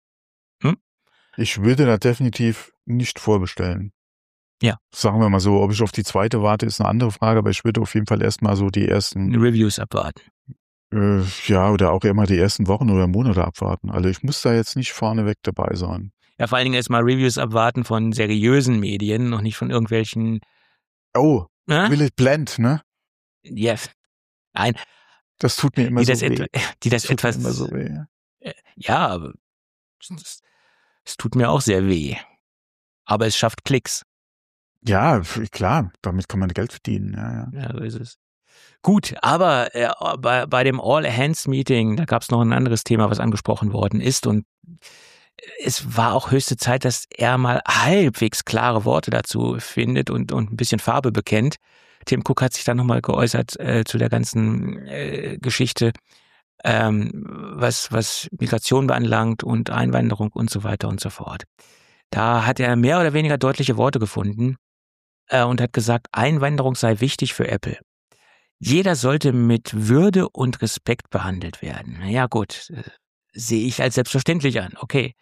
Ich würde da definitiv nicht vorbestellen. Ja. Sagen wir mal so, ob ich auf die zweite warte, ist eine andere Frage, aber ich würde auf jeden Fall erstmal so die ersten, Reviews abwarten. äh, ja, oder auch immer die ersten Wochen oder Monate abwarten. Also ich muss da jetzt nicht vorneweg dabei sein. Ja, vor allen Dingen erstmal Reviews abwarten von seriösen Medien und nicht von irgendwelchen. Oh, Ne? will it blend, ne? Ja, nein, Das tut mir immer die so das, weh. etwa, die das, Das tut etwas. mir immer so weh. äh, Ja, aber es, es tut mir auch sehr weh. Aber es schafft Klicks. Ja, f- klar, damit kann man Geld verdienen. Ja, ja. Ja, so ist es. Gut, aber äh, bei, bei dem All-Hands-Meeting, da gab es noch ein anderes Thema, was angesprochen worden ist. Und es war auch höchste Zeit, dass er mal halbwegs klare Worte dazu findet und, und ein bisschen Farbe bekennt. Tim Cook hat sich dann nochmal geäußert äh, zu der ganzen äh, Geschichte, ähm, was, was Migration beanlangt und Einwanderung und so weiter und so fort. Da hat er mehr oder weniger deutliche Worte gefunden äh, und hat gesagt, Einwanderung sei wichtig für Apple. Jeder sollte mit Würde und Respekt behandelt werden. Ja gut, äh, sehe ich als selbstverständlich an. Okay,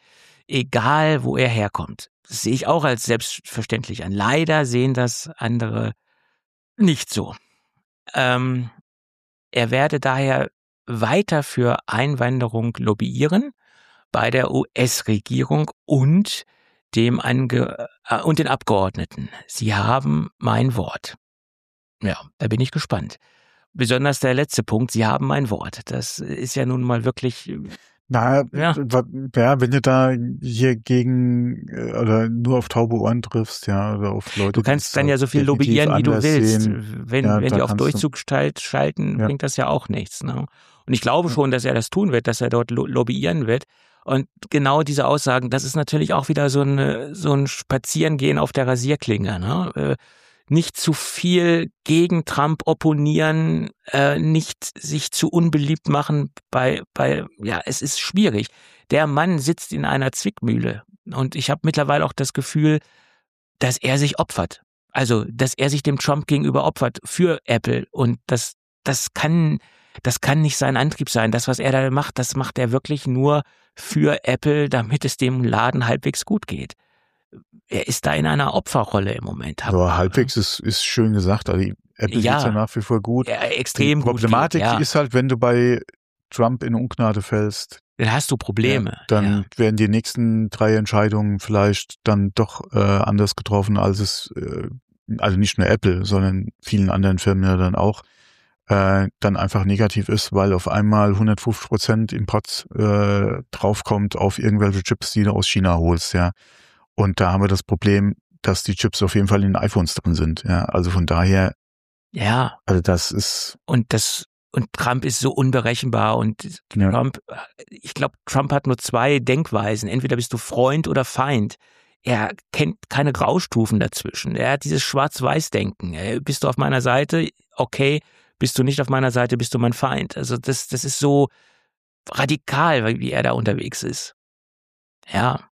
egal wo er herkommt, das sehe ich auch als selbstverständlich an. Leider sehen das andere nicht so. Ähm, er werde daher weiter für Einwanderung lobbyieren bei der U S-Regierung und dem Ange äh, und den Abgeordneten. Sie haben mein Wort. Ja, da bin ich gespannt. Besonders der letzte Punkt, Sie haben mein Wort. Das ist ja nun mal wirklich... Na, Ja. ja, wenn du da hier gegen äh, oder nur auf taube Ohren triffst, ja, oder auf Leute, Du kannst dann ja so viel lobbyieren, wie du willst. Sehen, Wenn, ja, wenn da die auf kannst du- Durchzug stalt- schalten, Ja. bringt das ja auch nichts. Ne? Und ich glaube Ja. schon, dass er das tun wird, dass er dort lo- lobbyieren wird. Und genau diese Aussagen, das ist natürlich auch wieder so, eine, so ein Spazierengehen auf der Rasierklinge. Ne? Äh, nicht zu viel gegen Trump opponieren, äh, nicht sich zu unbeliebt machen bei, bei, ja, es ist schwierig. Der Mann sitzt in einer Zwickmühle und ich habe mittlerweile auch das Gefühl, dass er sich opfert. Also, dass er sich dem Trump gegenüber opfert für Apple und das, das kann, das kann nicht sein Antrieb sein. Das, was er da macht, das macht er wirklich nur für Apple, damit es dem Laden halbwegs gut geht. Er ist da in einer Opferrolle im Moment. Aber halbwegs ist, ist schön gesagt. Also die Apple Ja. geht's ja nach wie vor gut. Ja, extrem Die Problematik gut geht, ja. ist halt, wenn du bei Trump in Ungnade fällst, Dann hast du Probleme. ja, dann ja. werden die nächsten drei Entscheidungen vielleicht dann doch äh, anders getroffen, als es, äh, also nicht nur Apple, sondern vielen anderen Firmen ja dann auch, äh, dann einfach negativ ist, weil auf einmal hundertfünfzig Prozent Import äh, draufkommt auf irgendwelche Chips, die du aus China holst, ja. Und da haben wir das Problem, dass die Chips auf jeden Fall in den iPhones drin sind, ja. Also von daher, Ja, also das ist, und das, und Trump ist so unberechenbar und ja, Trump, ich glaube, Trump hat nur zwei Denkweisen. Entweder bist du Freund oder Feind. Er kennt keine Graustufen dazwischen. Er hat dieses Schwarz-Weiß-Denken. Äh, Bist du auf meiner Seite? Okay. Bist du nicht auf meiner Seite? Bist du mein Feind? Also das, das ist so radikal, wie er da unterwegs ist. Ja.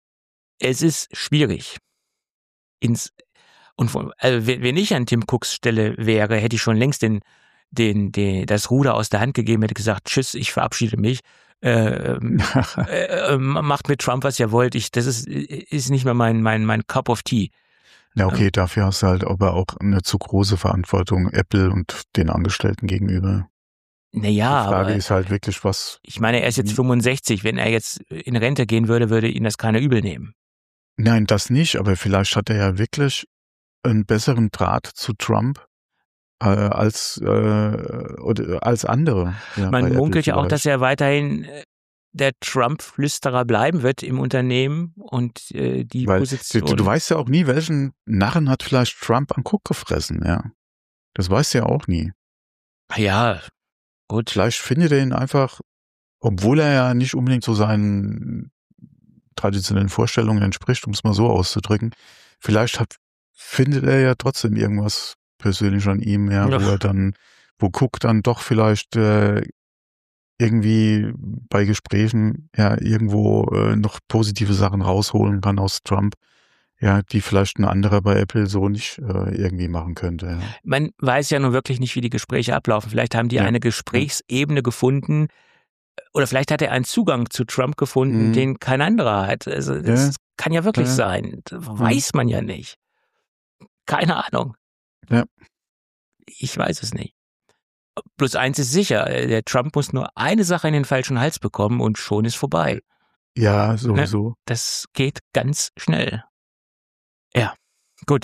Es ist schwierig. Ins, und von, also wenn ich an Tim Cooks Stelle wäre, hätte ich schon längst den, den, den, das Ruder aus der Hand gegeben, hätte gesagt, tschüss, ich verabschiede mich. Äh, äh, äh, macht mit Trump, was ihr wollt. Ich, das ist, ist nicht mehr mein, mein, mein Cup of Tea. ja, okay, dafür hast du halt aber auch eine zu große Verantwortung Apple und den Angestellten gegenüber. Naja, Die Frage aber ist halt wirklich, was, ich meine, er ist jetzt fünfundsechzig. Wenn er jetzt in Rente gehen würde, würde ihn das keiner übel nehmen. nein, das nicht, aber vielleicht hat er ja wirklich einen besseren Draht zu Trump äh, als äh, oder als andere. Ja, bei Man Apple munkelt ja auch, vielleicht. dass er weiterhin äh, der Trump-Flüsterer bleiben wird im Unternehmen und äh, die Weil Position. du, du weißt ja auch nie, welchen Narren hat vielleicht Trump an Cook gefressen, ja. Das weißt du ja auch nie. Ja, gut. Vielleicht findet er ihn einfach, obwohl er ja nicht unbedingt so seinen traditionellen Vorstellungen entspricht, um es mal so auszudrücken, vielleicht hat, findet er ja trotzdem irgendwas persönlich an ihm, ja, Ja. wo er dann, wo Cook dann doch vielleicht äh, irgendwie bei Gesprächen ja irgendwo äh, noch positive Sachen rausholen kann aus Trump, ja, die vielleicht ein anderer bei Apple so nicht äh, irgendwie machen könnte. Ja. Man weiß ja nun wirklich nicht, wie die Gespräche ablaufen. Vielleicht haben die Ja. eine Gesprächsebene gefunden oder vielleicht hat er einen Zugang zu Trump gefunden, Mhm. den kein anderer hat. Also das Ja. kann ja wirklich Ja. sein. Das weiß man ja nicht. Keine Ahnung. Ja. Ich weiß es nicht. Bloß eins ist sicher, der Trump muss nur eine Sache in den falschen Hals bekommen und schon ist vorbei. Ja, sowieso. Das geht ganz schnell. Ja, gut.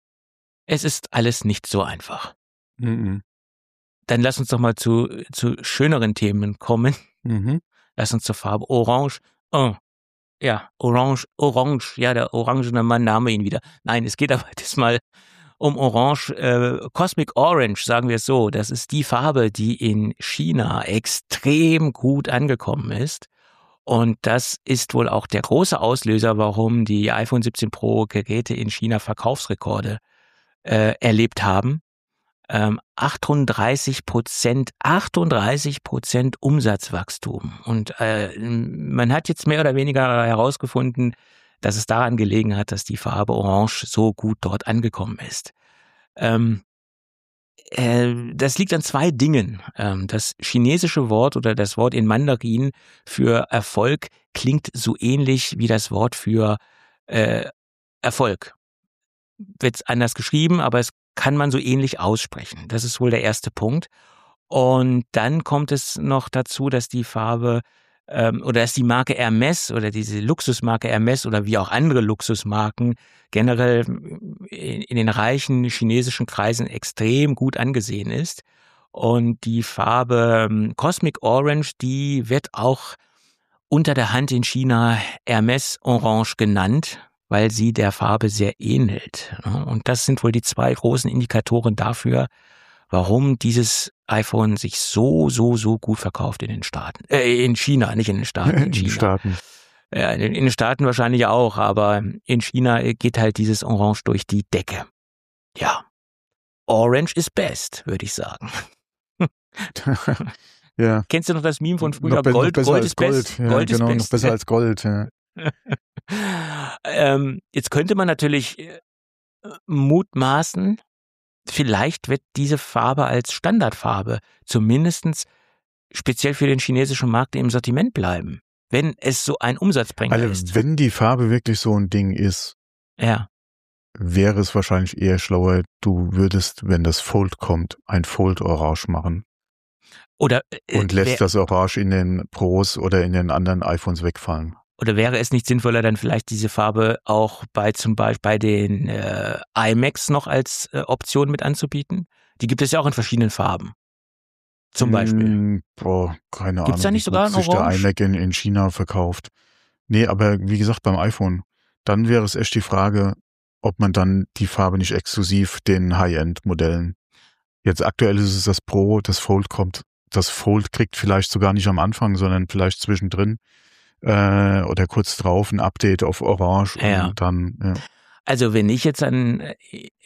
Es ist alles nicht so einfach. Mhm. Dann lass uns doch mal zu, zu schöneren Themen kommen. Mhm. Lass uns zur Farbe Orange. Oh, ja, Orange, Orange. Ja, der orangene Mann nahm ihn wieder. Nein, es geht aber diesmal um Orange, äh, Cosmic Orange, sagen wir es so. Das ist die Farbe, die in China extrem gut angekommen ist. Und das ist wohl auch der große Auslöser, warum die iPhone siebzehn Pro Geräte in China Verkaufsrekorde äh, erlebt haben. Ähm, achtunddreißig Prozent, achtunddreißig Prozent Umsatzwachstum. Und äh, man hat jetzt mehr oder weniger herausgefunden, dass es daran gelegen hat, dass die Farbe Orange so gut dort angekommen ist. Ähm, äh, das liegt an zwei Dingen. Ähm, das chinesische Wort oder das Wort in Mandarin für Erfolg klingt so ähnlich wie das Wort für äh, Erfolg. Wird anders geschrieben, aber es kann man so ähnlich aussprechen. Das ist wohl der erste Punkt. Und dann kommt es noch dazu, dass die Farbe ähm, oder dass die Marke Hermès oder diese Luxusmarke Hermès oder wie auch andere Luxusmarken generell in, in den reichen chinesischen Kreisen extrem gut angesehen ist. Und die Farbe ähm, Cosmic Orange, die wird auch unter der Hand in China Hermès Orange genannt, weil sie der Farbe sehr ähnelt. Und das sind wohl die zwei großen Indikatoren dafür, warum dieses iPhone sich so, so, so gut verkauft in den Staaten. Äh, in China, nicht in den Staaten. In, in China. den Staaten. Ja, in, in den Staaten wahrscheinlich auch, aber in China geht halt dieses Orange durch die Decke. Ja. Orange is best, würde ich sagen. Ja. Kennst du noch das Meme von früher? Noch be- Gold, noch besser Gold als ist Gold. best. Ja, Gold genau, ist noch best. besser als Gold. Ja. ähm, jetzt könnte man natürlich äh, mutmaßen, vielleicht wird diese Farbe als Standardfarbe zumindest speziell für den chinesischen Markt im Sortiment bleiben, wenn es so ein Umsatzbringer Also, ist. wenn die Farbe wirklich so ein Ding ist, Ja. wäre es wahrscheinlich eher schlauer, du würdest, wenn das Fold kommt, ein Fold-Orange machen. Oder, äh, Und lässt wär, das Orange in den Pros oder in den anderen iPhones wegfallen. oder wäre es nicht sinnvoller, dann vielleicht diese Farbe auch bei zum Beispiel bei den äh, iMacs noch als äh, Option mit anzubieten? Die gibt es ja auch in verschiedenen Farben. Zum Beispiel. Mm, boah, keine Gibt's Ahnung, da nicht wie sogar gut ein sich der Orange? iMac in, in China verkauft. Nee, aber wie gesagt, beim iPhone, dann wäre es echt die Frage, ob man dann die Farbe nicht exklusiv den High-End-Modellen. Jetzt aktuell ist es das Pro, das Fold kommt, das Fold kriegt vielleicht sogar nicht am Anfang, sondern vielleicht zwischendrin äh, oder kurz drauf ein Update auf Orange Ja. und dann, ja. Also wenn ich jetzt an äh,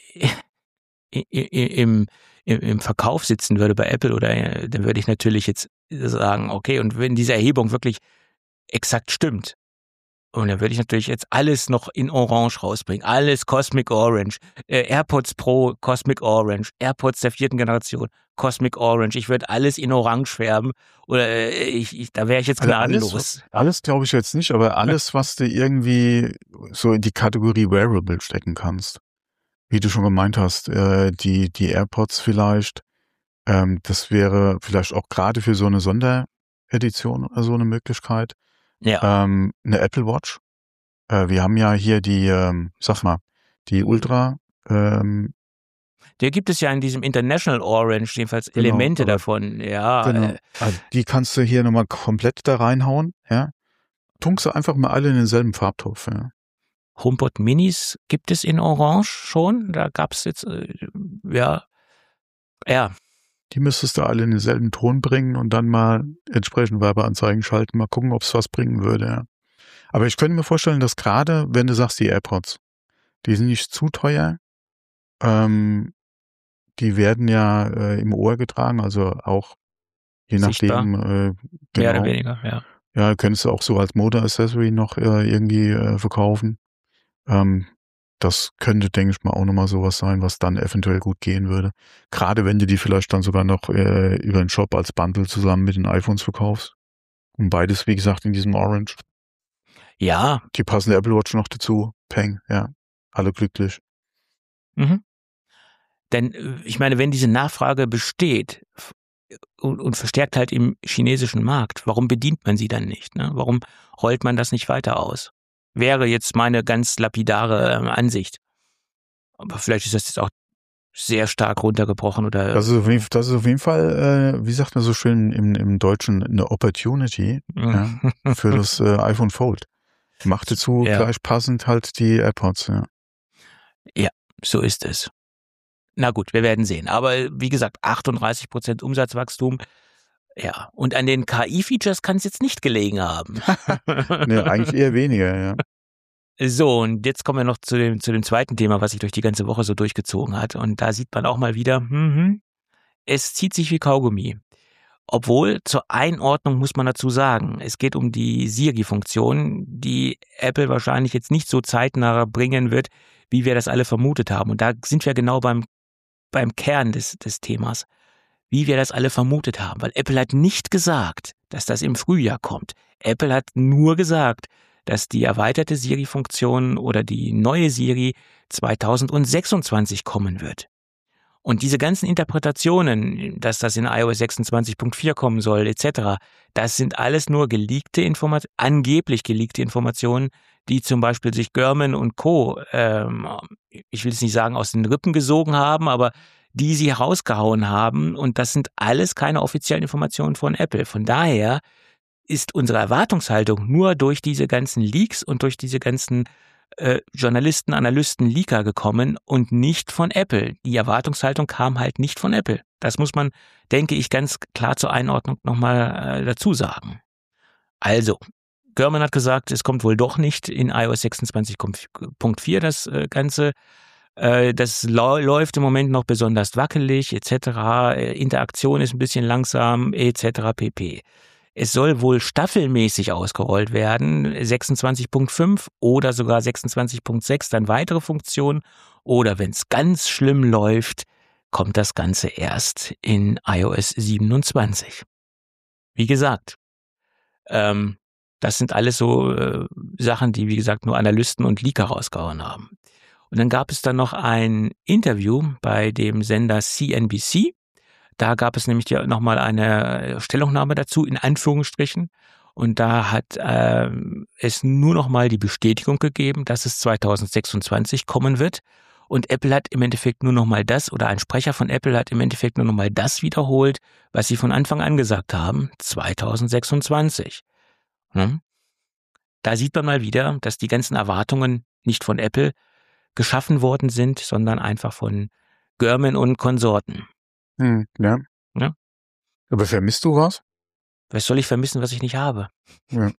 i- i- im, im, im Verkauf sitzen würde bei Apple oder äh, dann würde ich natürlich jetzt sagen, okay, und wenn diese Erhebung wirklich exakt stimmt, und dann würde ich natürlich jetzt alles noch in Orange rausbringen. Alles Cosmic Orange. Äh, AirPods Pro, Cosmic Orange. AirPods der vierten Generation, Cosmic Orange. Ich würde alles in Orange färben. Oder äh, ich, ich, da wäre ich jetzt Also gnadenlos. alles, alles glaube ich jetzt nicht, aber alles, was du irgendwie so in die Kategorie Wearable stecken kannst. Wie du schon gemeint hast, äh, die, die AirPods vielleicht, ähm, das wäre vielleicht auch gerade für so eine Sonderedition oder so eine Möglichkeit. Ja. Ähm, eine Apple Watch. Äh, wir haben ja hier die, ähm, sag mal, die Ultra, ähm, Der gibt es ja in diesem International Orange, jedenfalls Genau, Elemente aber- davon. Ja, genau. äh, Also die kannst du hier nochmal komplett da reinhauen, ja. Tunkst du einfach mal alle in denselben Farbtopf, ja. HomePod Minis gibt es in Orange schon. Da gab es jetzt, äh, ja, ja, Die müsstest du alle in denselben Ton bringen und dann mal entsprechend Werbeanzeigen schalten, mal gucken, ob es was bringen würde, ja. Aber ich könnte mir vorstellen, dass gerade, wenn du sagst, die AirPods, die sind nicht zu teuer, ähm, die werden ja äh, im Ohr getragen, also auch je Sichtbar. nachdem, äh, mehr oder genau. weniger, ja. Ja, könntest du auch so als Mode-Accessory noch äh, irgendwie äh, verkaufen. Ähm, das könnte, denke ich mal, auch nochmal sowas sein, was dann eventuell gut gehen würde. Gerade wenn du die vielleicht dann sogar noch äh, über den Shop als Bundle zusammen mit den iPhones verkaufst. Und beides, wie gesagt, in diesem Orange. Ja, Die passende Apple Watch noch dazu. Peng, ja. Alle glücklich. mhm. Denn äh, ich meine, wenn diese Nachfrage besteht f- und, und verstärkt halt im chinesischen Markt, warum bedient man sie dann nicht? Ne? Warum rollt man das nicht weiter aus? Wäre jetzt meine ganz lapidare äh, Ansicht. Aber vielleicht ist das jetzt auch sehr stark runtergebrochen oder Das ist auf jeden, das ist auf jeden Fall, äh, wie sagt man so schön im, im Deutschen, eine Opportunity ja, für das äh, iPhone Fold. Macht dazu Ja. gleich passend halt die AirPods, ja. So ist es. Na gut, wir werden sehen. Aber wie gesagt, achtunddreißig Prozent Umsatzwachstum. Ja, und an den K I-Features kann es jetzt nicht gelegen haben. Nee, eigentlich eher weniger, ja. So, und jetzt kommen wir noch zu dem, zu dem zweiten Thema, was sich durch die ganze Woche so durchgezogen hat. Und da sieht man auch mal wieder, hm, es zieht sich wie Kaugummi. Obwohl, zur Einordnung muss man dazu sagen, es geht um die Siri-Funktion, die Apple wahrscheinlich jetzt nicht so zeitnah bringen wird, wie wir das alle vermutet haben. Und da sind wir genau beim, beim Kern des, des Themas, wie wir das alle vermutet haben. Weil Apple hat nicht gesagt, dass das im Frühjahr kommt. Apple hat nur gesagt, dass die erweiterte Siri-Funktion oder die neue Siri zweitausendsechsundzwanzig kommen wird. Und diese ganzen Interpretationen, dass das in iOS sechsundzwanzig Punkt vier kommen soll, et cetera, das sind alles nur geleakte Informationen, angeblich geleakte Informationen, die zum Beispiel sich Gurman und Co., ähm, ich will es nicht sagen, aus den Rippen gesogen haben, aber die sie herausgehauen haben. Und das sind alles keine offiziellen Informationen von Apple. Von daher ist unsere Erwartungshaltung nur durch diese ganzen Leaks und durch diese ganzen äh, Journalisten, Analysten, Leaker gekommen und nicht von Apple. Die Erwartungshaltung kam halt nicht von Apple. Das muss man, denke ich, ganz klar zur Einordnung nochmal äh, dazu sagen. Also, Gurman hat gesagt, es kommt wohl doch nicht in iOS sechsundzwanzig Punkt vier das äh, Ganze. Äh, das lau- läuft im Moment noch besonders wackelig, et cetera. Äh, Interaktion ist ein bisschen langsam, et cetera pp. Es soll wohl staffelmäßig ausgerollt werden, sechsundzwanzig Punkt fünf oder sogar sechsundzwanzig Punkt sechs, dann weitere Funktionen. Oder wenn es ganz schlimm läuft, kommt das Ganze erst in iOS siebenundzwanzig. Wie gesagt, ähm, das sind alles so äh, Sachen, die, wie gesagt, nur Analysten und Leaker rausgehauen haben. Und dann gab es dann noch ein Interview bei dem Sender C N B C. Da gab es nämlich ja nochmal eine Stellungnahme dazu, in Anführungsstrichen. Und da hat äh, es nur nochmal die Bestätigung gegeben, dass es zweitausendsechsundzwanzig kommen wird. Und Apple hat im Endeffekt nur nochmal das, oder ein Sprecher von Apple hat im Endeffekt nur nochmal das wiederholt, was sie von Anfang an gesagt haben, zweitausendsechsundzwanzig. Hm? Da sieht man mal wieder, dass die ganzen Erwartungen nicht von Apple geschaffen worden sind, sondern einfach von Gurman und Konsorten. Hm, ja. Ja. Aber vermisst du was? Was soll ich vermissen, was ich nicht habe? Ja.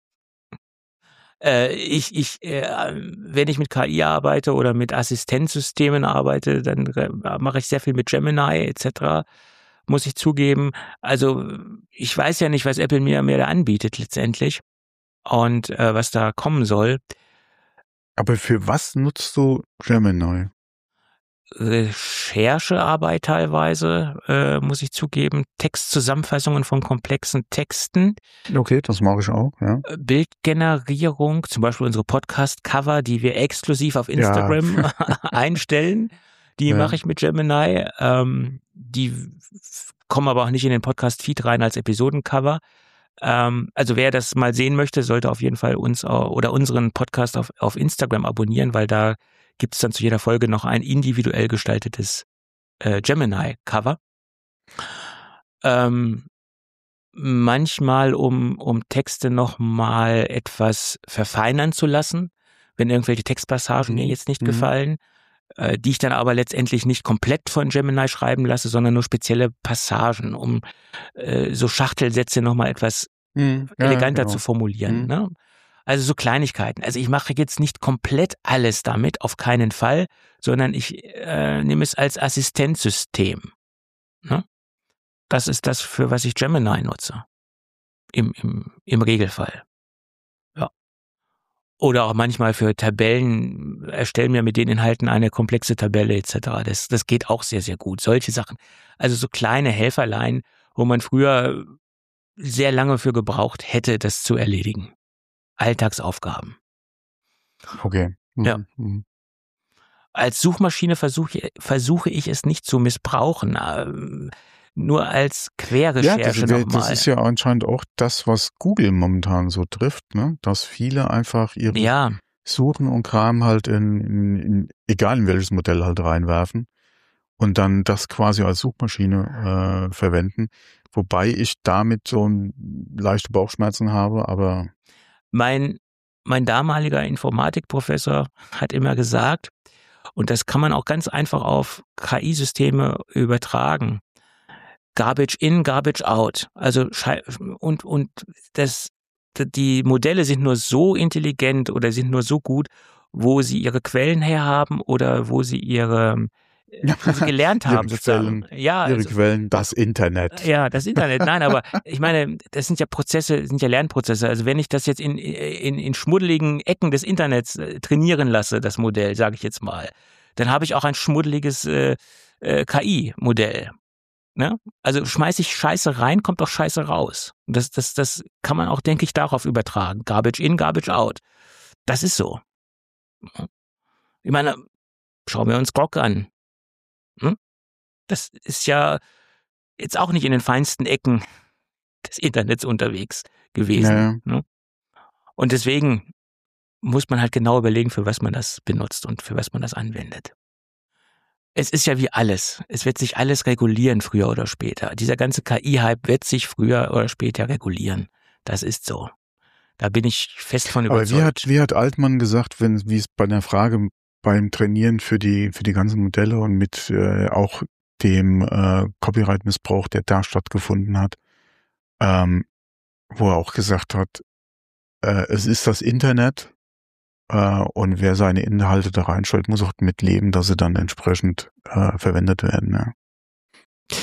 Äh, ich, ich, äh, wenn ich mit K I arbeite oder mit Assistenzsystemen arbeite, dann äh, mache ich sehr viel mit Gemini et cetera, muss ich zugeben. Also ich weiß ja nicht, was Apple mir, mir da anbietet letztendlich und äh, was da kommen soll. Aber für was nutzt du Gemini? Recherchearbeit teilweise, äh, muss ich zugeben, Textzusammenfassungen von komplexen Texten. Okay, das mache ich auch, ja. Bildgenerierung, zum Beispiel unsere Podcast-Cover, die wir exklusiv auf Instagram ja. einstellen, die ja. mache ich mit Gemini. Ähm, die kommen aber auch nicht in den Podcast-Feed rein als Episodencover. Ähm, also wer das mal sehen möchte, sollte auf jeden Fall uns oder unseren Podcast auf, auf Instagram abonnieren, weil da gibt es dann zu jeder Folge noch ein individuell gestaltetes äh, Gemini-Cover. Ähm, manchmal, um, um Texte noch mal etwas verfeinern zu lassen, wenn irgendwelche Textpassagen mir jetzt nicht mhm. gefallen, äh, die ich dann aber letztendlich nicht komplett von Gemini schreiben lasse, sondern nur spezielle Passagen, um äh, so Schachtelsätze noch mal etwas mhm. ja, eleganter genau. zu formulieren. Mhm. Ne? Also so Kleinigkeiten. Also ich mache jetzt nicht komplett alles damit, auf keinen Fall, sondern ich äh, nehme es als Assistenzsystem. Ne? Das ist das, für was ich Gemini nutze. Im, im, im Regelfall. Ja. Oder auch manchmal für Tabellen, erstellen wir mit den Inhalten eine komplexe Tabelle et cetera. Das, das geht auch sehr, sehr gut. Solche Sachen. Also so kleine Helferlein, wo man früher sehr lange für gebraucht hätte, das zu erledigen. Alltagsaufgaben. Okay. Mhm. Ja. Als Suchmaschine versuche, versuche ich es nicht zu missbrauchen, ähm, nur als Querrecherche ja, das, nochmal. Das ist ja anscheinend auch das, was Google momentan so trifft, ne? Dass viele einfach ihre ja. Suchen und Kram halt in, in, in, egal in welches Modell halt reinwerfen und dann das quasi als Suchmaschine äh, verwenden, wobei ich damit so ein leichte Bauchschmerzen habe, aber Mein, mein damaliger Informatikprofessor hat immer gesagt, und das kann man auch ganz einfach auf K I-Systeme übertragen, Garbage in, Garbage out. Also und und das die Modelle sind nur so intelligent oder sind nur so gut, wo sie ihre Quellen herhaben oder wo sie ihre wo sie gelernt haben, ihre sozusagen. Quellen, Ja, ihre also, Quellen, das Internet. Ja, das Internet. Nein, aber ich meine, das sind ja Prozesse, sind ja Lernprozesse. Also wenn ich das jetzt in, in, in schmuddeligen Ecken des Internets trainieren lasse, das Modell, sage ich jetzt mal, dann habe ich auch ein schmuddeliges äh, äh, K I-Modell. Ne? Also schmeiße ich Scheiße rein, kommt auch Scheiße raus. Und das, das, das kann man auch, denke ich, darauf übertragen. Garbage in, Garbage out. Das ist so. Ich meine, schauen wir uns Grok an. Hm? Das ist ja jetzt auch nicht in den feinsten Ecken des Internets unterwegs gewesen. Naja. Ne? Und deswegen muss man halt genau überlegen, für was man das benutzt und für was man das anwendet. Es ist ja wie alles. Es wird sich alles regulieren, früher oder später. Dieser ganze K I-Hype wird sich früher oder später regulieren. Das ist so. Da bin ich fest von überzeugt. Aber wie hat, wie hat Altmann gesagt, wenn, wie es bei der Frage beim Trainieren für die, für die ganzen Modelle und mit äh, auch dem äh, Copyright-Missbrauch, der da stattgefunden hat, ähm, wo er auch gesagt hat, äh, es ist das Internet, äh, und wer seine Inhalte da reinstellt, muss auch mitleben, dass sie dann entsprechend äh, verwendet werden. Ja.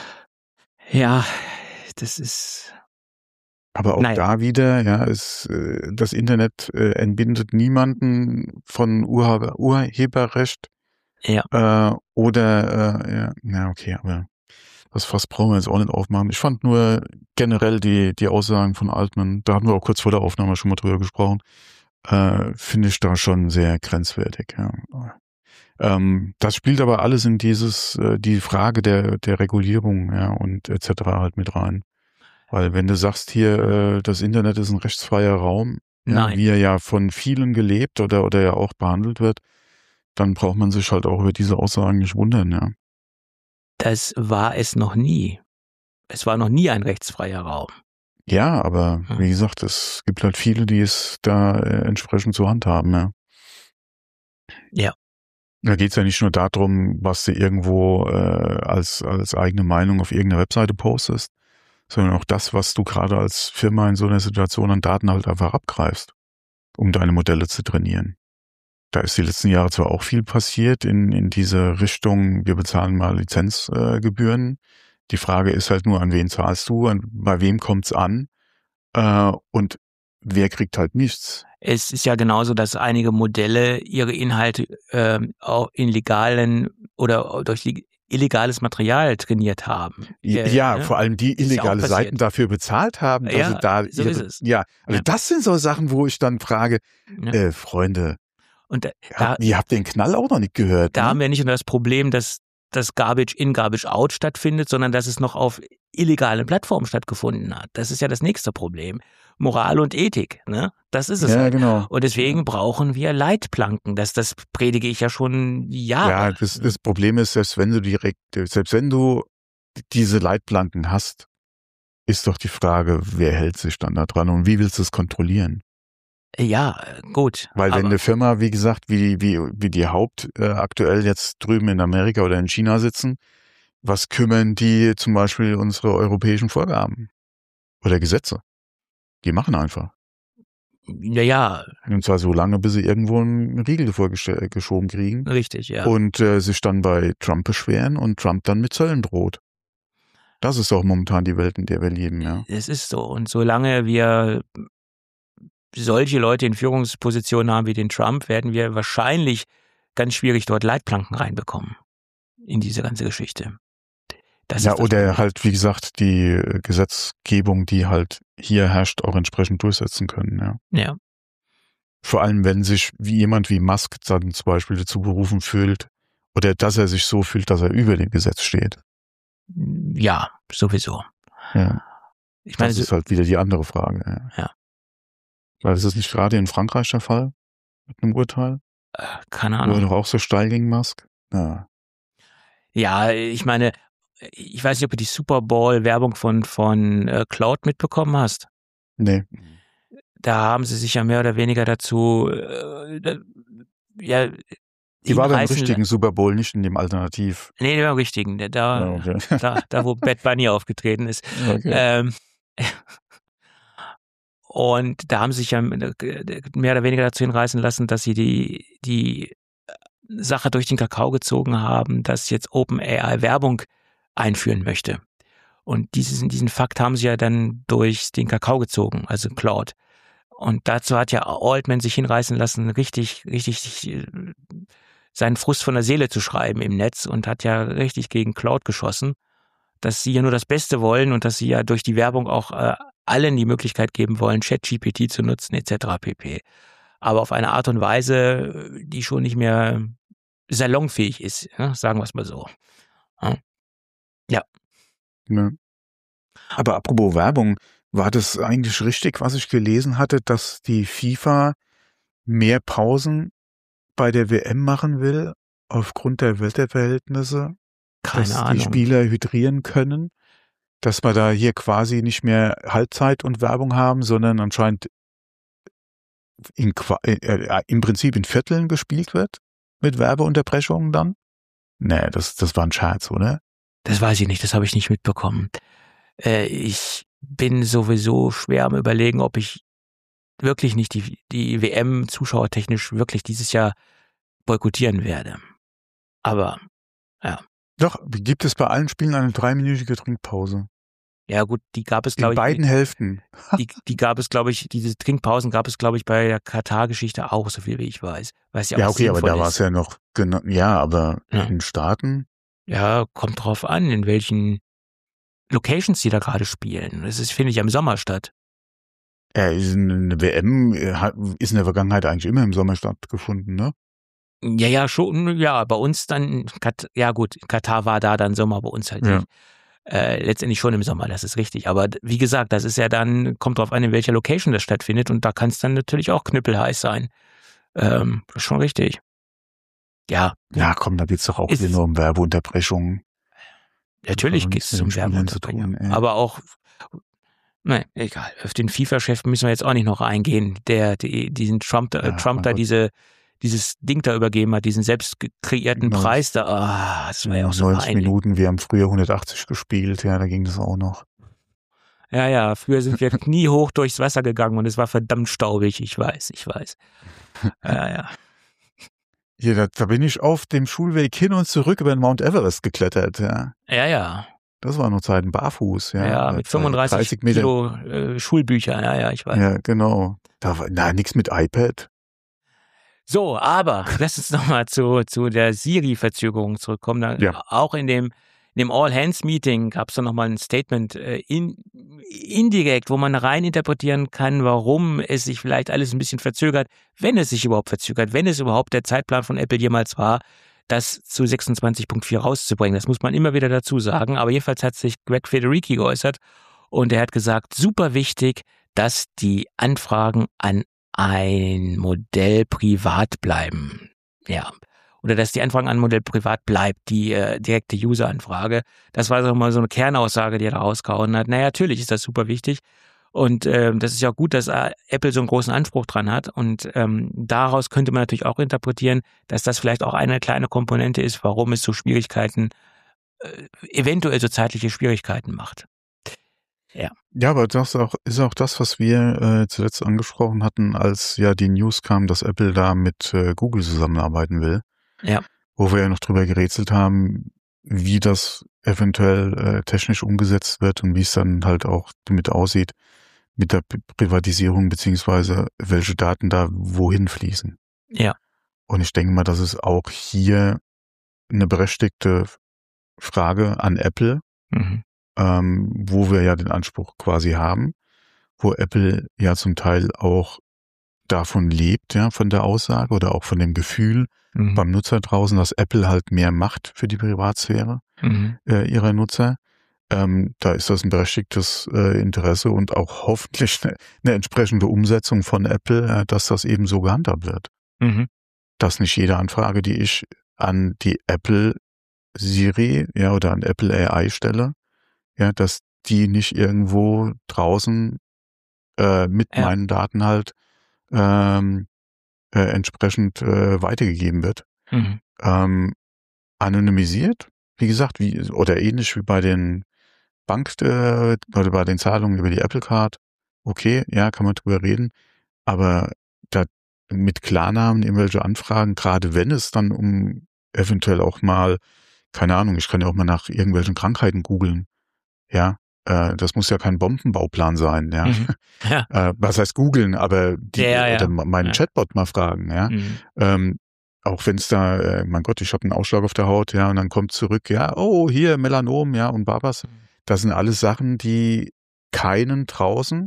Ja, das ist... Aber auch Nein. da wieder, ja, ist, äh, das Internet äh, entbindet niemanden von Urheber, Urheberrecht. Ja. Äh, oder, äh, ja, na okay, aber das Fass brauchen wir jetzt auch nicht aufmachen. Ich fand nur generell die, die Aussagen von Altmann, da hatten wir auch kurz vor der Aufnahme schon mal drüber gesprochen, äh, finde ich da schon sehr grenzwertig. Ja. Ähm, das spielt aber alles in dieses, äh, die Frage der, der Regulierung, ja, und et cetera halt mit rein. Weil wenn du sagst hier, äh, das Internet ist ein rechtsfreier Raum, ja, wie er ja von vielen gelebt oder, oder ja auch behandelt wird, dann braucht man sich halt auch über diese Aussagen nicht wundern, ja. Das war es noch nie. Es war noch nie ein rechtsfreier Raum. Ja, aber Hm. wie gesagt, es gibt halt viele, die es da äh, entsprechend zur Hand haben, ja. Ja. Da geht's ja nicht nur darum, was du irgendwo äh, als, als eigene Meinung auf irgendeiner Webseite postest, sondern auch das, was du gerade als Firma in so einer Situation an Daten halt einfach abgreifst, um deine Modelle zu trainieren. Da ist die letzten Jahre zwar auch viel passiert in, in diese Richtung, wir bezahlen mal Lizenzgebühren. Äh, die Frage ist halt nur, an wen zahlst du, an, bei wem kommt's an äh, und wer kriegt halt nichts. Es ist ja genauso, dass einige Modelle ihre Inhalte äh, auch in legalen oder durch illegales Material trainiert haben. Ja, äh, ja ne? vor allem die illegale ja Seiten dafür bezahlt haben, dass ja, sie da so ihre, ist es. ja, also ja. das sind so Sachen, wo ich dann frage, ja. äh, Freunde, und da, hab, ihr habt den Knall auch noch nicht gehört. Da ne? haben wir nicht nur das Problem, dass das Garbage in, Garbage out stattfindet, sondern dass es noch auf illegalen Plattformen stattgefunden hat. Das ist ja das nächste Problem. Moral und Ethik, ne? Das ist es Ja, halt. genau. Und deswegen brauchen wir Leitplanken. Das, das predige ich ja schon Jahre. Ja, das, das Problem ist, selbst wenn du direkt, selbst wenn du diese Leitplanken hast, ist doch die Frage, wer hält sich dann da dran und wie willst du es kontrollieren? Ja, gut. Weil wenn eine Firma, wie gesagt, wie, wie, wie die Haupt äh, aktuell jetzt drüben in Amerika oder in China sitzen, was kümmern die zum Beispiel unsere europäischen Vorgaben oder Gesetze? Die machen einfach. Ja, ja. Und zwar so lange, bis sie irgendwo einen Riegel vorgeschoben kriegen. Richtig, ja. Und äh, sich dann bei Trump beschweren und Trump dann mit Zöllen droht. Das ist auch momentan die Welt, in der wir leben, ja. Es ist so. Und solange wir solche Leute in Führungspositionen haben wie den Trump, werden wir wahrscheinlich ganz schwierig dort Leitplanken reinbekommen in diese ganze Geschichte. Das ja, ist das oder Problem. halt, wie gesagt, die Gesetzgebung, die halt hier herrscht, auch entsprechend durchsetzen können, ja. Ja. Vor allem, wenn sich wie jemand wie Musk dann zum Beispiel dazu berufen fühlt, oder dass er sich so fühlt, dass er über dem Gesetz steht. Ja, sowieso. Ja. Ich meine, das ist halt wieder die andere Frage. Ja. ja. Weil ist das nicht gerade in Frankreich der Fall? Mit einem Urteil? Äh, keine Wo er Ahnung. doch auch so steil gegen Musk? Ja. Ja, ich meine, ich weiß nicht, ob du die Super Bowl-Werbung von, von äh, Cloud mitbekommen hast. Nee. Da haben sie sich ja mehr oder weniger dazu, äh, ja, Die war beim richtigen Super Bowl, nicht in dem Alternativ. Nee, der war im richtigen. Der, da, Ja, okay. da, da, wo Bad Bunny aufgetreten ist. Okay. Ähm, und da haben sie sich ja mehr oder weniger dazu hinreißen lassen, dass sie die, die Sache durch den Kakao gezogen haben, dass jetzt OpenAI Werbung einführen möchte. Und dieses, diesen Fakt haben sie ja dann durch den Kakao gezogen, also Claude. Und dazu hat ja Altman sich hinreißen lassen, richtig, richtig seinen Frust von der Seele zu schreiben im Netz und hat ja richtig gegen Claude geschossen, dass sie ja nur das Beste wollen und dass sie ja durch die Werbung auch äh, allen die Möglichkeit geben wollen, ChatGPT zu nutzen et cetera pp. Aber auf eine Art und Weise, die schon nicht mehr salonfähig ist, ja, sagen wir es mal so. Ja. Ja. Ja. Aber apropos Werbung, war das eigentlich richtig, was ich gelesen hatte, dass die FIFA mehr Pausen bei der W M machen will, aufgrund der Wetterverhältnisse? Keine dass Ahnung. die Spieler hydrieren können, dass wir da hier quasi nicht mehr Halbzeit und Werbung haben, sondern anscheinend in, äh, im Prinzip in Vierteln gespielt wird mit Werbeunterbrechungen dann? Nee, das, das war ein Scherz, oder? Das weiß ich nicht, das habe ich nicht mitbekommen. Äh, ich bin sowieso schwer am Überlegen, ob ich wirklich nicht die, die W M zuschauertechnisch wirklich dieses Jahr boykottieren werde. Aber, ja. Doch, gibt es bei allen Spielen eine dreiminütige Trinkpause? Ja gut, die gab es, glaube In ich. beiden Hälften. Die, die gab es, glaube ich, diese Trinkpausen gab es, glaube ich, bei der Katar-Geschichte auch, so viel wie ich weiß. Weiß ja, Ja, auch okay, aber da ist. war es ja noch, genau, ja, aber Ja. in den Staaten? Ja, kommt drauf an, in welchen Locations die da gerade spielen. Das ist, finde ich, im Sommer statt. Ja, eine W M ist in der Vergangenheit eigentlich immer im Sommer stattgefunden, ne? Ja, ja, schon, ja, bei uns dann, ja gut, Katar war da dann Sommer, bei uns halt Ja. nicht. Äh, letztendlich schon im Sommer, das ist richtig. Aber wie gesagt, das ist ja dann, kommt drauf an, in welcher Location das stattfindet und da kann es dann natürlich auch knüppelheiß sein. Ähm, das ist schon richtig. Ja. Ja, komm, da geht's doch auch Ist- wieder nur um Werbeunterbrechungen. Natürlich hat geht nichts es mit um den Spielern zu Werbeunterbrechung. tun, ey. Aber auch, nein, egal. Auf den FIFA-Chef müssen wir jetzt auch nicht noch eingehen, der die, diesen Trump, äh, Ja, Trump mein da Gott. diese, dieses Ding da übergeben hat, diesen selbst kreierten Genau. Preis da. Ah, das war ja auch so neunzig peinlich. Minuten, wir haben früher hundertachtzig gespielt, ja, da ging das auch noch. Ja, ja, früher sind wir kniehoch durchs Wasser gegangen und es war verdammt staubig. Ich weiß, ich weiß. Ja, ja. Hier, da, da bin ich auf dem Schulweg hin und zurück über den Mount Everest geklettert, ja. Ja, ja. Das war noch Zeiten barfuß, ja. Ja, Äh, mit fünfunddreißig dreißig Meter. Kilo äh, Schulbücher. Ja, ja, ich weiß. Ja, genau. Da war, na, nix mit iPad. So, aber lass uns nochmal zu, zu der Siri-Verzögerung zurückkommen. Da, Ja. Auch in dem, in dem All-Hands-Meeting gab es da nochmal ein Statement äh, in, indirekt, wo man rein interpretieren kann, warum es sich vielleicht alles ein bisschen verzögert, wenn es sich überhaupt verzögert, wenn es überhaupt der Zeitplan von Apple jemals war, das zu sechsundzwanzig Punkt vier rauszubringen. Das muss man immer wieder dazu sagen. Aber jedenfalls hat sich Greg Federici geäußert und er hat gesagt, super wichtig, dass die Anfragen an ein Modell privat bleiben. Ja. Oder dass die Anfragen an ein Modell privat bleibt, die äh, direkte User-Anfrage. Das war so mal so eine Kernaussage, die er da rausgehauen hat. Naja, natürlich ist das super wichtig. Und ähm, das ist ja auch gut, dass äh, Apple so einen großen Anspruch dran hat. Und ähm, daraus könnte man natürlich auch interpretieren, dass das vielleicht auch eine kleine Komponente ist, warum es so Schwierigkeiten, äh, eventuell so zeitliche Schwierigkeiten macht. Ja. Ja, aber das auch, ist auch das, was wir äh, zuletzt angesprochen hatten, als ja die News kam, dass Apple da mit äh, Google zusammenarbeiten will. Ja. Wo wir ja noch drüber gerätselt haben, wie das eventuell äh, technisch umgesetzt wird und wie es dann halt auch damit aussieht mit der P- Privatisierung beziehungsweise welche Daten da wohin fließen. Ja. Und ich denke mal, das ist auch hier eine berechtigte Frage an Apple, Mhm. ähm, wo wir ja den Anspruch quasi haben, wo Apple ja zum Teil auch davon lebt, ja, von der Aussage oder auch von dem Gefühl Mhm. beim Nutzer draußen, dass Apple halt mehr macht für die Privatsphäre Mhm. äh, ihrer Nutzer. Ähm, da ist das ein berechtigtes äh, Interesse und auch hoffentlich eine, eine entsprechende Umsetzung von Apple, äh, dass das eben so gehandhabt wird. Mhm. Dass nicht jede Anfrage, die ich an die Apple Siri, ja, oder an Apple A I stelle, ja, dass die nicht irgendwo draußen äh, mit Ja. meinen Daten halt ähm, äh, entsprechend äh, weitergegeben wird. Mhm. Ähm, anonymisiert, wie gesagt, wie oder ähnlich wie bei den Bank äh, oder bei den Zahlungen über die Apple Card. Okay, ja, kann man drüber reden, aber da mit Klarnamen irgendwelche Anfragen, gerade wenn es dann um eventuell auch mal, keine Ahnung, ich kann ja auch mal nach irgendwelchen Krankheiten googeln, ja, äh, das muss ja kein Bombenbauplan sein, ja. Mhm. Ja. Äh, was heißt googeln, aber Ja, die ja, oder ja. meinen Ja. Chatbot mal fragen, ja. Mhm. Ähm, auch wenn es da, äh, mein Gott, ich habe einen Ausschlag auf der Haut, ja, und dann kommt zurück, ja, oh, hier Melanom, ja, und Babas. Das sind alles Sachen, die keinen draußen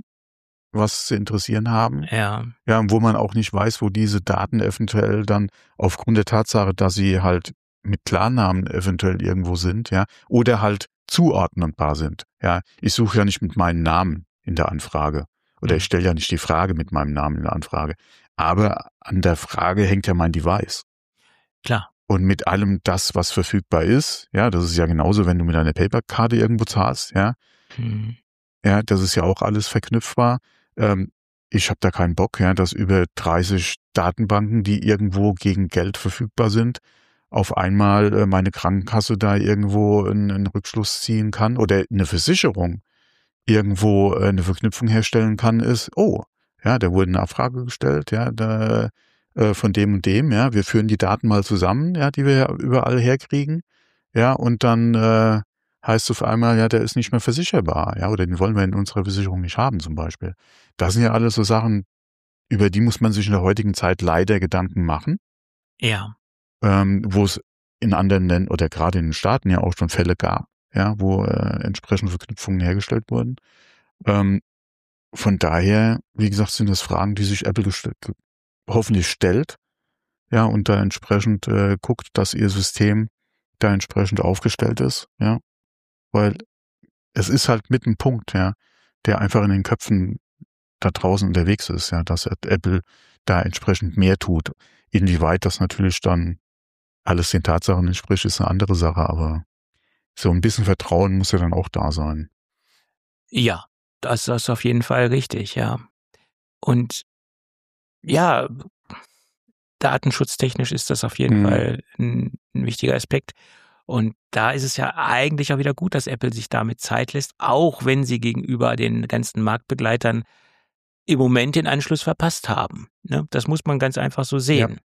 was zu interessieren haben. Ja. Ja, und wo man auch nicht weiß, wo diese Daten eventuell dann aufgrund der Tatsache, dass sie halt mit Klarnamen eventuell irgendwo sind, ja, oder halt zuordnenbar sind. Ja, ich suche ja nicht mit meinem Namen in der Anfrage oder ich Mhm. stelle ja nicht die Frage mit meinem Namen in der Anfrage. Aber an der Frage hängt ja mein Device. Klar. Und mit allem das, was verfügbar ist, ja, das ist ja genauso, wenn du mit einer Paper-Karte irgendwo zahlst, ja, Mhm. ja, das ist ja auch alles verknüpfbar. Ähm, ich habe da keinen Bock, ja, dass über dreißig Datenbanken, die irgendwo gegen Geld verfügbar sind, auf einmal äh, meine Krankenkasse da irgendwo einen, einen Rückschluss ziehen kann oder eine Versicherung irgendwo äh, eine Verknüpfung herstellen kann, ist, oh, ja, da wurde eine Abfrage gestellt, ja, da, äh, von dem und dem, ja, wir führen die Daten mal zusammen, ja, die wir ja überall herkriegen, ja, und dann äh, heißt es auf einmal, ja, der ist nicht mehr versicherbar, ja, oder den wollen wir in unserer Versicherung nicht haben zum Beispiel. Das sind ja alles so Sachen, über die muss man sich in der heutigen Zeit leider Gedanken machen, Ja. ähm, wo es in anderen Ländern oder gerade in den Staaten ja auch schon Fälle gab, ja, wo äh, entsprechende Verknüpfungen hergestellt wurden. Ähm, von daher, wie gesagt, sind das Fragen, die sich Apple gest- ge- hoffentlich stellt, ja, und da entsprechend äh, guckt, dass ihr System da entsprechend aufgestellt ist, ja, weil es ist halt mit ein Punkt, ja, der einfach in den Köpfen da draußen unterwegs ist, ja, dass Apple da entsprechend mehr tut. Inwieweit das natürlich dann alles den Tatsachen entspricht, ist eine andere Sache, aber so ein bisschen Vertrauen muss ja dann auch da sein. Ja, das ist auf jeden Fall richtig, ja. Und ja, datenschutztechnisch ist das auf jeden Mhm. Fall ein, ein wichtiger Aspekt. Und da ist es ja eigentlich auch wieder gut, dass Apple sich damit Zeit lässt, auch wenn sie gegenüber den ganzen Marktbegleitern im Moment den Anschluss verpasst haben. Ne? Das muss man ganz einfach so Ja, sehen.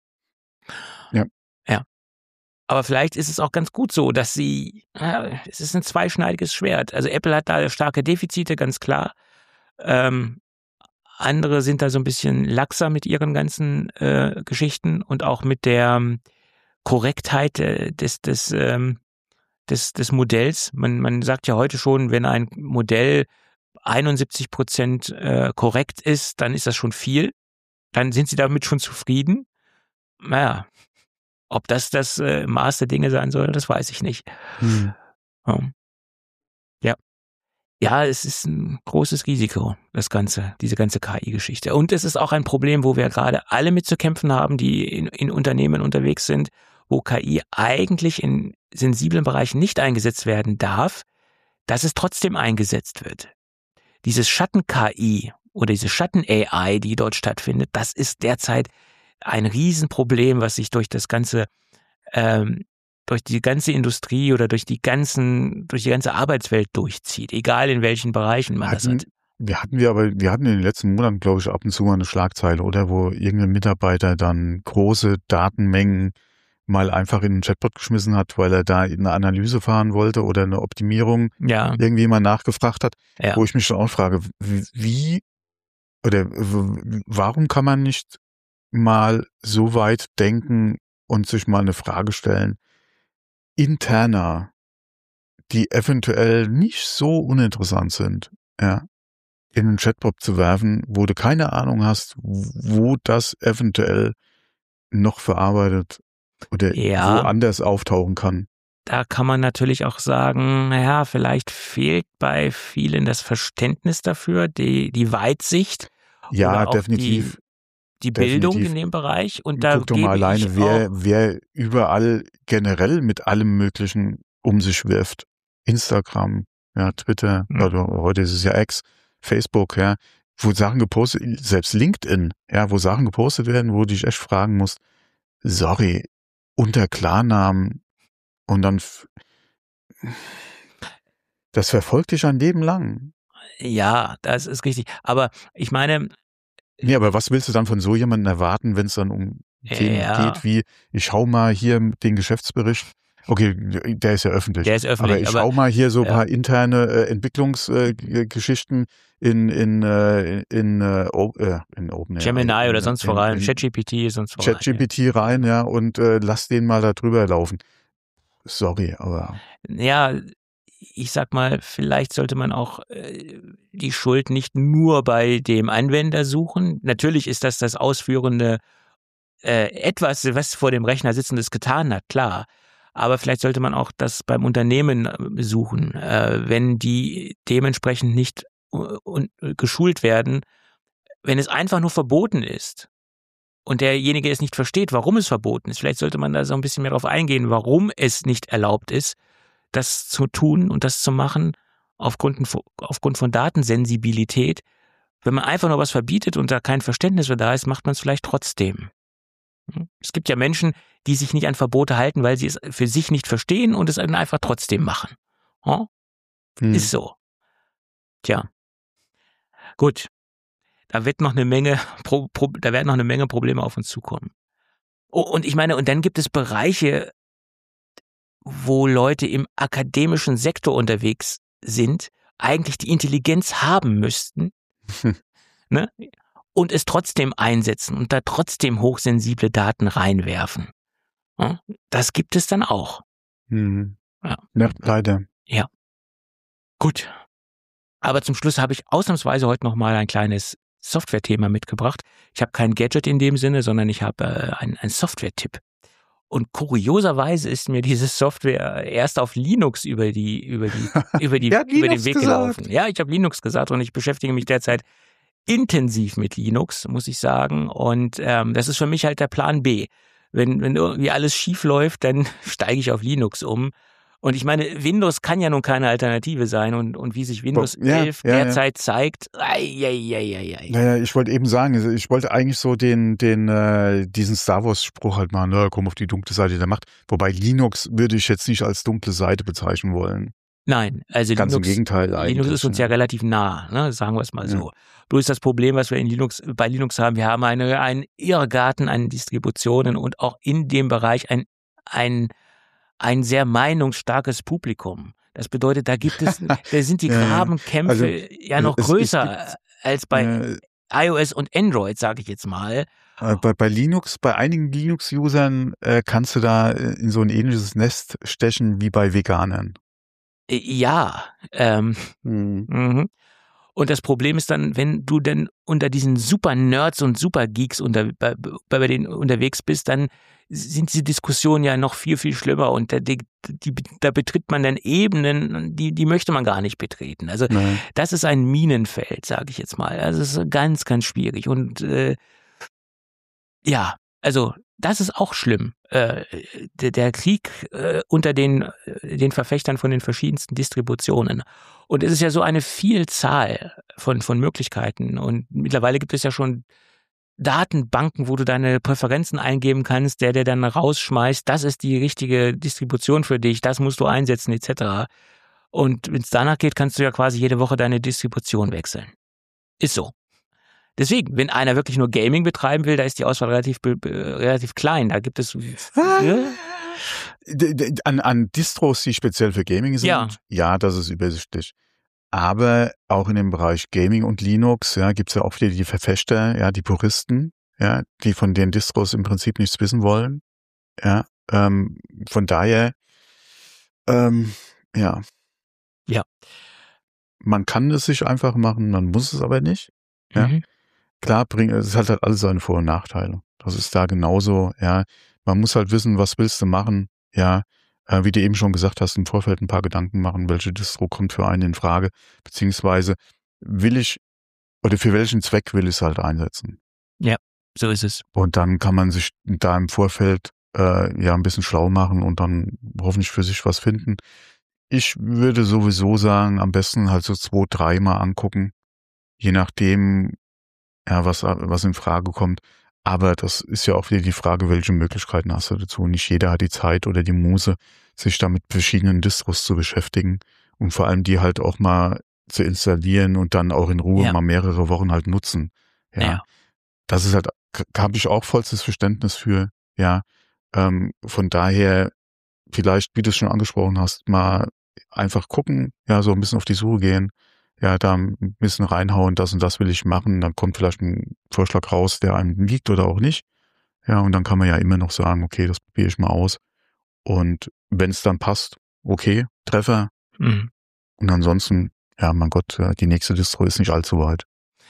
ja. Ja. Aber vielleicht ist es auch ganz gut so, dass sie, ja, es ist ein zweischneidiges Schwert. Also Apple hat da starke Defizite, ganz klar. Ähm, andere sind da so ein bisschen laxer mit ihren ganzen äh, Geschichten und auch mit der ähm, Korrektheit äh, des, des, ähm, des, des Modells. Man, man sagt ja heute schon, wenn ein Modell einundsiebzig Prozent äh, korrekt ist, dann ist das schon viel. Dann sind sie damit schon zufrieden. Naja, ob das das äh, Maß der Dinge sein soll, das weiß ich nicht. Mhm. Ja. Ja. Ja, es ist ein großes Risiko, das Ganze, diese ganze K I-Geschichte. Und es ist auch ein Problem, wo wir gerade alle mit zu kämpfen haben, die in, in Unternehmen unterwegs sind, wo K I eigentlich in sensiblen Bereichen nicht eingesetzt werden darf, dass es trotzdem eingesetzt wird. Dieses Schatten-K I oder diese Schatten-A I, die dort stattfindet, das ist derzeit ein Riesenproblem, was sich durch das ganze ähm, durch die ganze Industrie oder durch die ganzen, durch die ganze Arbeitswelt durchzieht, egal in welchen Bereichen man das Hatten, hat. wir hatten wir aber, wir hatten in den letzten Monaten, glaube ich, ab und zu mal eine Schlagzeile, oder? Wo irgendein Mitarbeiter dann große Datenmengen mal einfach in den Chatbot geschmissen hat, weil er da eine Analyse fahren wollte oder eine Optimierung Ja, irgendwie mal nachgefragt hat, ja. wo ich mich dann auch frage, wie oder w- warum kann man nicht mal so weit denken und sich mal eine Frage stellen, interner, die eventuell nicht so uninteressant sind, ja, in den Chatbot zu werfen, wo du keine Ahnung hast, wo das eventuell noch verarbeitet oder Ja, woanders auftauchen kann. da kann man natürlich auch sagen, naja, vielleicht fehlt bei vielen das Verständnis dafür, die, die Weitsicht Ja, oder auch die, definitiv, die Bildung definitiv. in dem Bereich. Und da Guck doch mal gebe alleine, ich wer, auch, wer überall generell mit allem Möglichen um sich wirft. Instagram, ja, Twitter, Hm. oder heute ist es ja X, Facebook, ja, wo Sachen gepostet, selbst LinkedIn, ja, wo Sachen gepostet werden, wo du dich echt fragen musst, sorry, unter Klarnamen und dann, f- das verfolgt dich ein Leben lang. Ja, das ist richtig. Aber ich meine, Nee, aber was willst du dann von so jemandem erwarten, wenn es dann um Themen ja, geht wie, ich schau mal hier den Geschäftsbericht. Okay, der ist ja öffentlich. der ist öffentlich. Aber ich aber schau mal hier so ein ja. paar interne äh, Entwicklungsgeschichten in in äh, in äh, O- äh, in OpenAI, Gemini in, oder sonst in, wo rein, in ChatGPT sonst wo rein. ChatGPT rein, ja, und äh, lass den mal da drüber laufen. Sorry, aber Ja, ich sag mal, vielleicht sollte man auch äh, die Schuld nicht nur bei dem Anwender suchen. Natürlich ist das das ausführende äh, etwas, was vor dem Rechner sitzendes getan hat, klar. Aber vielleicht sollte man auch das beim Unternehmen äh, suchen, äh, wenn die dementsprechend nicht äh, und, äh, geschult werden, wenn es einfach nur verboten ist und derjenige es nicht versteht, warum es verboten ist. Vielleicht sollte man da so ein bisschen mehr drauf eingehen, warum es nicht erlaubt ist, das zu tun und das zu machen aufgrund, aufgrund von Datensensibilität. Wenn man einfach nur was verbietet und da kein Verständnis für da ist, macht man es vielleicht trotzdem. Es gibt ja Menschen, die sich nicht an Verbote halten, weil sie es für sich nicht verstehen und es dann einfach trotzdem machen. Ja? hm. Ist so. Tja. Gut. Da wird noch eine Menge, Pro, Pro, da werden noch eine Menge Probleme auf uns zukommen. Oh, und ich meine, und dann gibt es Bereiche, wo Leute im akademischen Sektor unterwegs sind, eigentlich die Intelligenz haben müssten, ne? Und es trotzdem einsetzen und da trotzdem hochsensible Daten reinwerfen. Ja? Das gibt es dann auch. Hm. Ja. Ja, leider. Ja. Gut. Aber zum Schluss habe ich ausnahmsweise heute noch mal ein kleines Software-Thema mitgebracht. Ich habe kein Gadget in dem Sinne, sondern ich habe äh, einen, einen Software-Tipp. Und kurioserweise ist mir diese Software erst auf Linux über die über die über die Er hat über den Linux Weg gesagt. gelaufen. Ja, ich habe Linux gesagt und ich beschäftige mich derzeit intensiv mit Linux, muss ich sagen. Und ähm, das ist für mich halt der Plan B. Wenn wenn irgendwie alles schief läuft, dann steige ich auf Linux um. Und ich meine, Windows kann ja nun keine Alternative sein und, und wie sich Windows Ja, elf ja, ja. derzeit zeigt, ei, ei, ei, ei, ei. Naja, ich wollte eben sagen, also ich wollte eigentlich so den, den, äh, diesen Star Wars-Spruch halt machen, ne, komm auf die dunkle Seite der Macht. Wobei Linux würde ich jetzt nicht als dunkle Seite bezeichnen wollen. Nein, also Ganz Linux, im Gegenteil eigentlich. Linux ist uns ja ja. relativ nah, ne? Sagen wir es mal Ja. so. Bloß das Problem, was wir in Linux, bei Linux haben, wir haben eine, einen Irrgarten an Distributionen und auch in dem Bereich ein, ein, ein sehr meinungsstarkes Publikum. Das bedeutet, da gibt es, da sind die Ja, ja. Grabenkämpfe Also, ja noch es- es größer gibt- als bei Äh, iOS und Android, sage ich jetzt mal. äh, bei, bei Linux, bei einigen Linux-Usern äh, kannst du da äh, in so ein ähnliches Nest stechen wie bei Veganern. Äh, Ja, ähm, Hm. mhm. Und das Problem ist dann, wenn du denn unter diesen Super-Nerds und Super-Geeks unter, bei, bei denen unterwegs bist, dann sind diese Diskussionen ja noch viel, viel schlimmer und da, die, die, da betritt man dann Ebenen, die, die möchte man gar nicht betreten. Also Nein. das ist ein Minenfeld, sage ich jetzt mal. Also es ist ganz, ganz schwierig und äh, ja, also das ist auch schlimm. Äh, der, der Krieg äh, unter den, äh, den Verfechtern von den verschiedensten Distributionen. Und es ist ja so eine Vielzahl von, von Möglichkeiten. Und mittlerweile gibt es ja schon Datenbanken, wo du deine Präferenzen eingeben kannst, der der dann rausschmeißt, das ist die richtige Distribution für dich, das musst du einsetzen et cetera. Und wenn es danach geht, kannst du ja quasi jede Woche deine Distribution wechseln. Ist so. Deswegen, wenn einer wirklich nur Gaming betreiben will, da ist die Auswahl relativ be- be- relativ klein. Da gibt es ja, D- d- An, an Distros, die speziell für Gaming sind, Ja. ja, das ist übersichtlich. Aber auch in dem Bereich Gaming und Linux, ja, gibt's ja auch wieder die Verfechter, ja, die Puristen, ja, die von den Distros im Prinzip nichts wissen wollen. Ja, ähm, von daher, ähm, ja. Ja. Man kann es sich einfach machen, man muss es aber nicht. Ja. Mhm. Klar, bringt, es hat halt alles seine Vor- und Nachteile. Das ist da genauso, ja. Man muss halt wissen, was willst du machen, ja. Äh, wie du eben schon gesagt hast, im Vorfeld ein paar Gedanken machen, welche Distro kommt für einen in Frage, beziehungsweise will ich, oder für welchen Zweck will ich es halt einsetzen. So ist es. Und dann kann man sich da im Vorfeld äh, ja ein bisschen schlau machen und dann hoffentlich für sich was finden. Ich würde sowieso sagen, am besten halt so zwei, dreimal angucken, je nachdem, ja, was, was in Frage kommt. Aber das ist ja auch wieder die Frage, welche Möglichkeiten hast du dazu? Nicht jeder hat die Zeit oder die Muße, sich da mit verschiedenen Distros zu beschäftigen und vor allem die halt auch mal zu installieren und dann auch in Ruhe Ja. mal mehrere Wochen halt nutzen. Ja, Ja. das ist halt, habe ich auch vollstes Verständnis für. Ja, ähm, von daher vielleicht, wie du es schon angesprochen hast, mal einfach gucken, ja, so ein bisschen auf die Suche gehen, ja, da ein bisschen reinhauen, das und das will ich machen, dann kommt vielleicht ein Vorschlag raus, der einem liegt oder auch nicht. Ja, und dann kann man ja immer noch sagen, okay, das probiere ich mal aus. Und wenn es dann passt, okay, Treffer. Mhm. Und ansonsten, ja, mein Gott, die nächste Distro ist nicht allzu weit.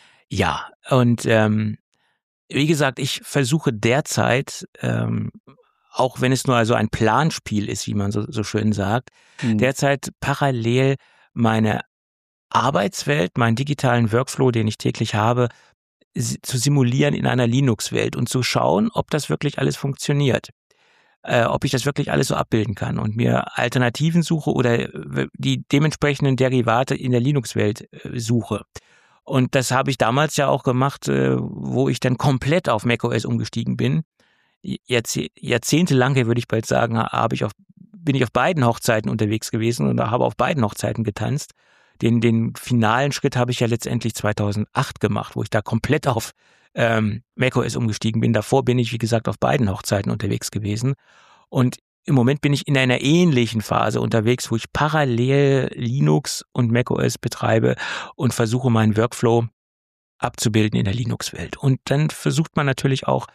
Ja, und ähm, wie gesagt, ich versuche derzeit, ähm, auch wenn es nur also ein Planspiel ist, wie man so, so schön sagt, Mhm. derzeit parallel meine Arbeitswelt, meinen digitalen Workflow, den ich täglich habe, si- zu simulieren in einer Linux-Welt und zu schauen, ob das wirklich alles funktioniert. Äh, ob ich das wirklich alles so abbilden kann und mir Alternativen suche oder äh, die dementsprechenden Derivate in der Linux-Welt äh, suche. Und das habe ich damals ja auch gemacht, äh, wo ich dann komplett auf macOS umgestiegen bin. Jahrzeh- Jahrzehntelang, würde ich bald sagen, habe ich auf, bin ich auf beiden Hochzeiten unterwegs gewesen und habe auf beiden Hochzeiten getanzt. Den, den finalen Schritt habe ich ja letztendlich zweitausendacht gemacht, wo ich da komplett auf ähm, macOS umgestiegen bin. Davor bin ich, wie gesagt, auf beiden Hochzeiten unterwegs gewesen. Und im Moment bin ich in einer ähnlichen Phase unterwegs, wo ich parallel Linux und macOS betreibe und versuche, meinen Workflow abzubilden in der Linux-Welt. Und dann versucht man natürlich auch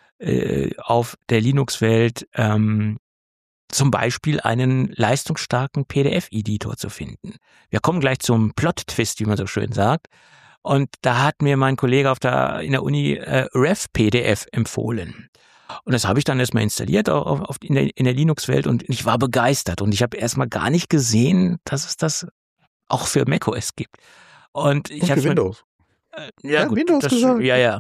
äh, auf der Linux-Welt ähm, zum Beispiel einen leistungsstarken P D F-Editor zu finden. Wir kommen gleich zum Plot-Twist, wie man so schön sagt. Und da hat mir mein Kollege auf der, in der Uni äh, RefPDF empfohlen. Und das habe ich dann erstmal installiert auf, auf, in der, in der Linux-Welt und ich war begeistert. Und ich habe erstmal gar nicht gesehen, dass es das auch für macOS gibt. Und ich Und habe für Windows. Äh, ja, Ja, gut, Windows das, gesagt. ja, ja.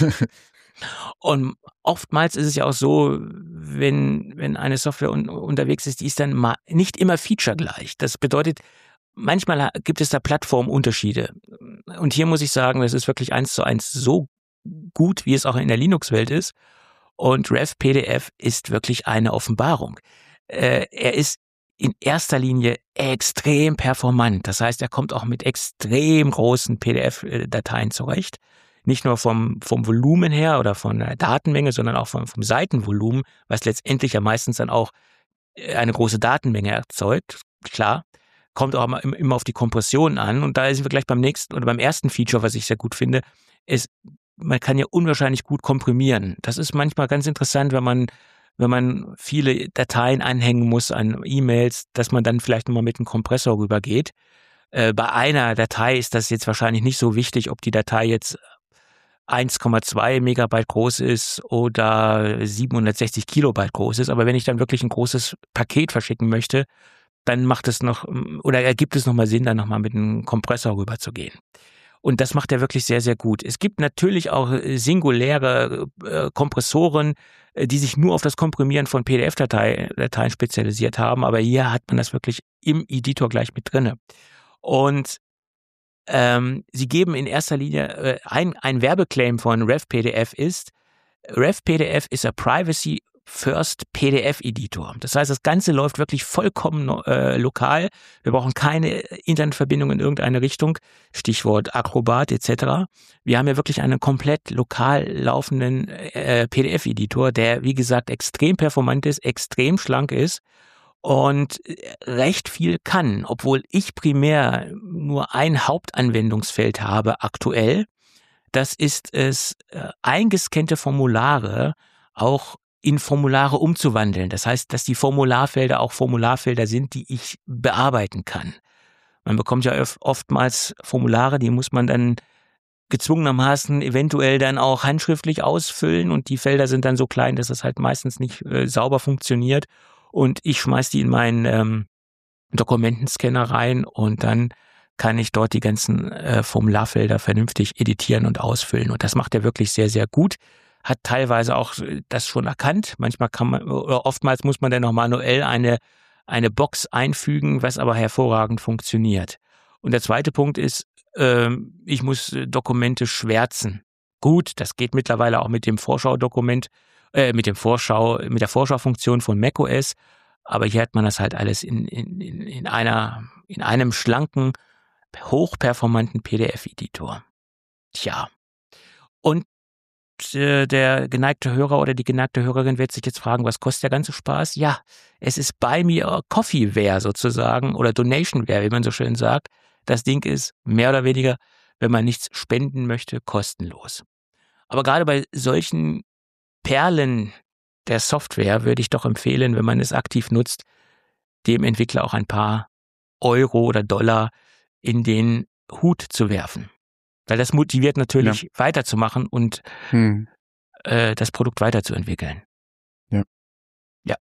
Und oftmals ist es ja auch so, wenn, wenn eine Software un, unterwegs ist, die ist dann mal nicht immer featuregleich. Das bedeutet, manchmal gibt es da Plattformunterschiede. Und hier muss ich sagen, das ist wirklich eins zu eins so gut, wie es auch in der Linux-Welt ist. Und RefPDF ist wirklich eine Offenbarung. Äh, er ist in erster Linie extrem performant. Das heißt, er kommt auch mit extrem großen P D F-Dateien zurecht. Nicht nur vom, vom Volumen her oder von der Datenmenge, sondern auch vom, vom Seitenvolumen, was letztendlich ja meistens dann auch eine große Datenmenge erzeugt. Klar, kommt auch immer, immer auf die Kompression an. Und da sind wir gleich beim nächsten oder beim ersten Feature, was ich sehr gut finde, ist, man kann ja unwahrscheinlich gut komprimieren. Das ist manchmal ganz interessant, wenn man wenn man viele Dateien anhängen muss an E-Mails, dass man dann vielleicht nochmal mit einem Kompressor rübergeht. Äh, bei einer Datei ist das jetzt wahrscheinlich nicht so wichtig, ob die Datei jetzt eins Komma zwei Megabyte groß ist oder siebenhundertsechzig Kilobyte groß ist. Aber wenn ich dann wirklich ein großes Paket verschicken möchte, dann macht es noch, oder ergibt es nochmal Sinn, dann nochmal mit einem Kompressor rüberzugehen. Und das macht er wirklich sehr, sehr gut. Es gibt natürlich auch singuläre äh, Kompressoren, die sich nur auf das Komprimieren von P D F-Dateien Dateien spezialisiert haben, aber hier hat man das wirklich im Editor gleich mit drinne. Und ähm, sie geben in erster Linie äh, ein, ein Werbeclaim von RefPDF ist, RefPDF is a privacy First P D F-Editor. Das heißt, das Ganze läuft wirklich vollkommen äh, lokal. Wir brauchen keine Internetverbindung in irgendeine Richtung. Stichwort Acrobat et cetera. Wir haben ja wirklich einen komplett lokal laufenden äh, P D F-Editor, der, wie gesagt, extrem performant ist, extrem schlank ist und recht viel kann, obwohl ich primär nur ein Hauptanwendungsfeld habe aktuell. Das ist es, äh, eingescannte Formulare auch in Formulare umzuwandeln. Das heißt, dass die Formularfelder auch Formularfelder sind, die ich bearbeiten kann. Man bekommt ja oftmals Formulare, die muss man dann gezwungenermaßen eventuell dann auch handschriftlich ausfüllen und die Felder sind dann so klein, dass das halt meistens nicht äh, sauber funktioniert und ich schmeiß die in meinen ähm, Dokumentenscanner rein und dann kann ich dort die ganzen äh, Formularfelder vernünftig editieren und ausfüllen und das macht er wirklich sehr, sehr gut. Hat teilweise auch das schon erkannt. Manchmal kann man, oder oftmals muss man dann noch manuell eine, eine Box einfügen, was aber hervorragend funktioniert. Und der zweite Punkt ist, äh, ich muss Dokumente schwärzen. Gut, das geht mittlerweile auch mit dem Vorschaudokument, äh, mit dem Vorschau, mit der Vorschaufunktion von macOS. Aber hier hat man das halt alles in, in, in einer, in einem schlanken, hochperformanten P D F-Editor. Tja. Und äh, der geneigte Hörer oder die geneigte Hörerin wird sich jetzt fragen, was kostet der ganze Spaß? Ja, es ist Buy Me Coffeeware sozusagen oder Donationware, wie man so schön sagt. Das Ding ist mehr oder weniger, wenn man nichts spenden möchte, kostenlos. Aber gerade bei solchen Perlen der Software würde ich doch empfehlen, wenn man es aktiv nutzt, dem Entwickler auch ein paar Euro oder Dollar in den Hut zu werfen. Weil das motiviert natürlich, ja. weiterzumachen und hm. äh, das Produkt weiterzuentwickeln. Ja. Ja.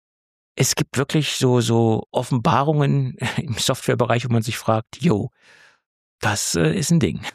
Es gibt wirklich so, so Offenbarungen im Softwarebereich, wo man sich fragt, jo, das äh, ist ein Ding.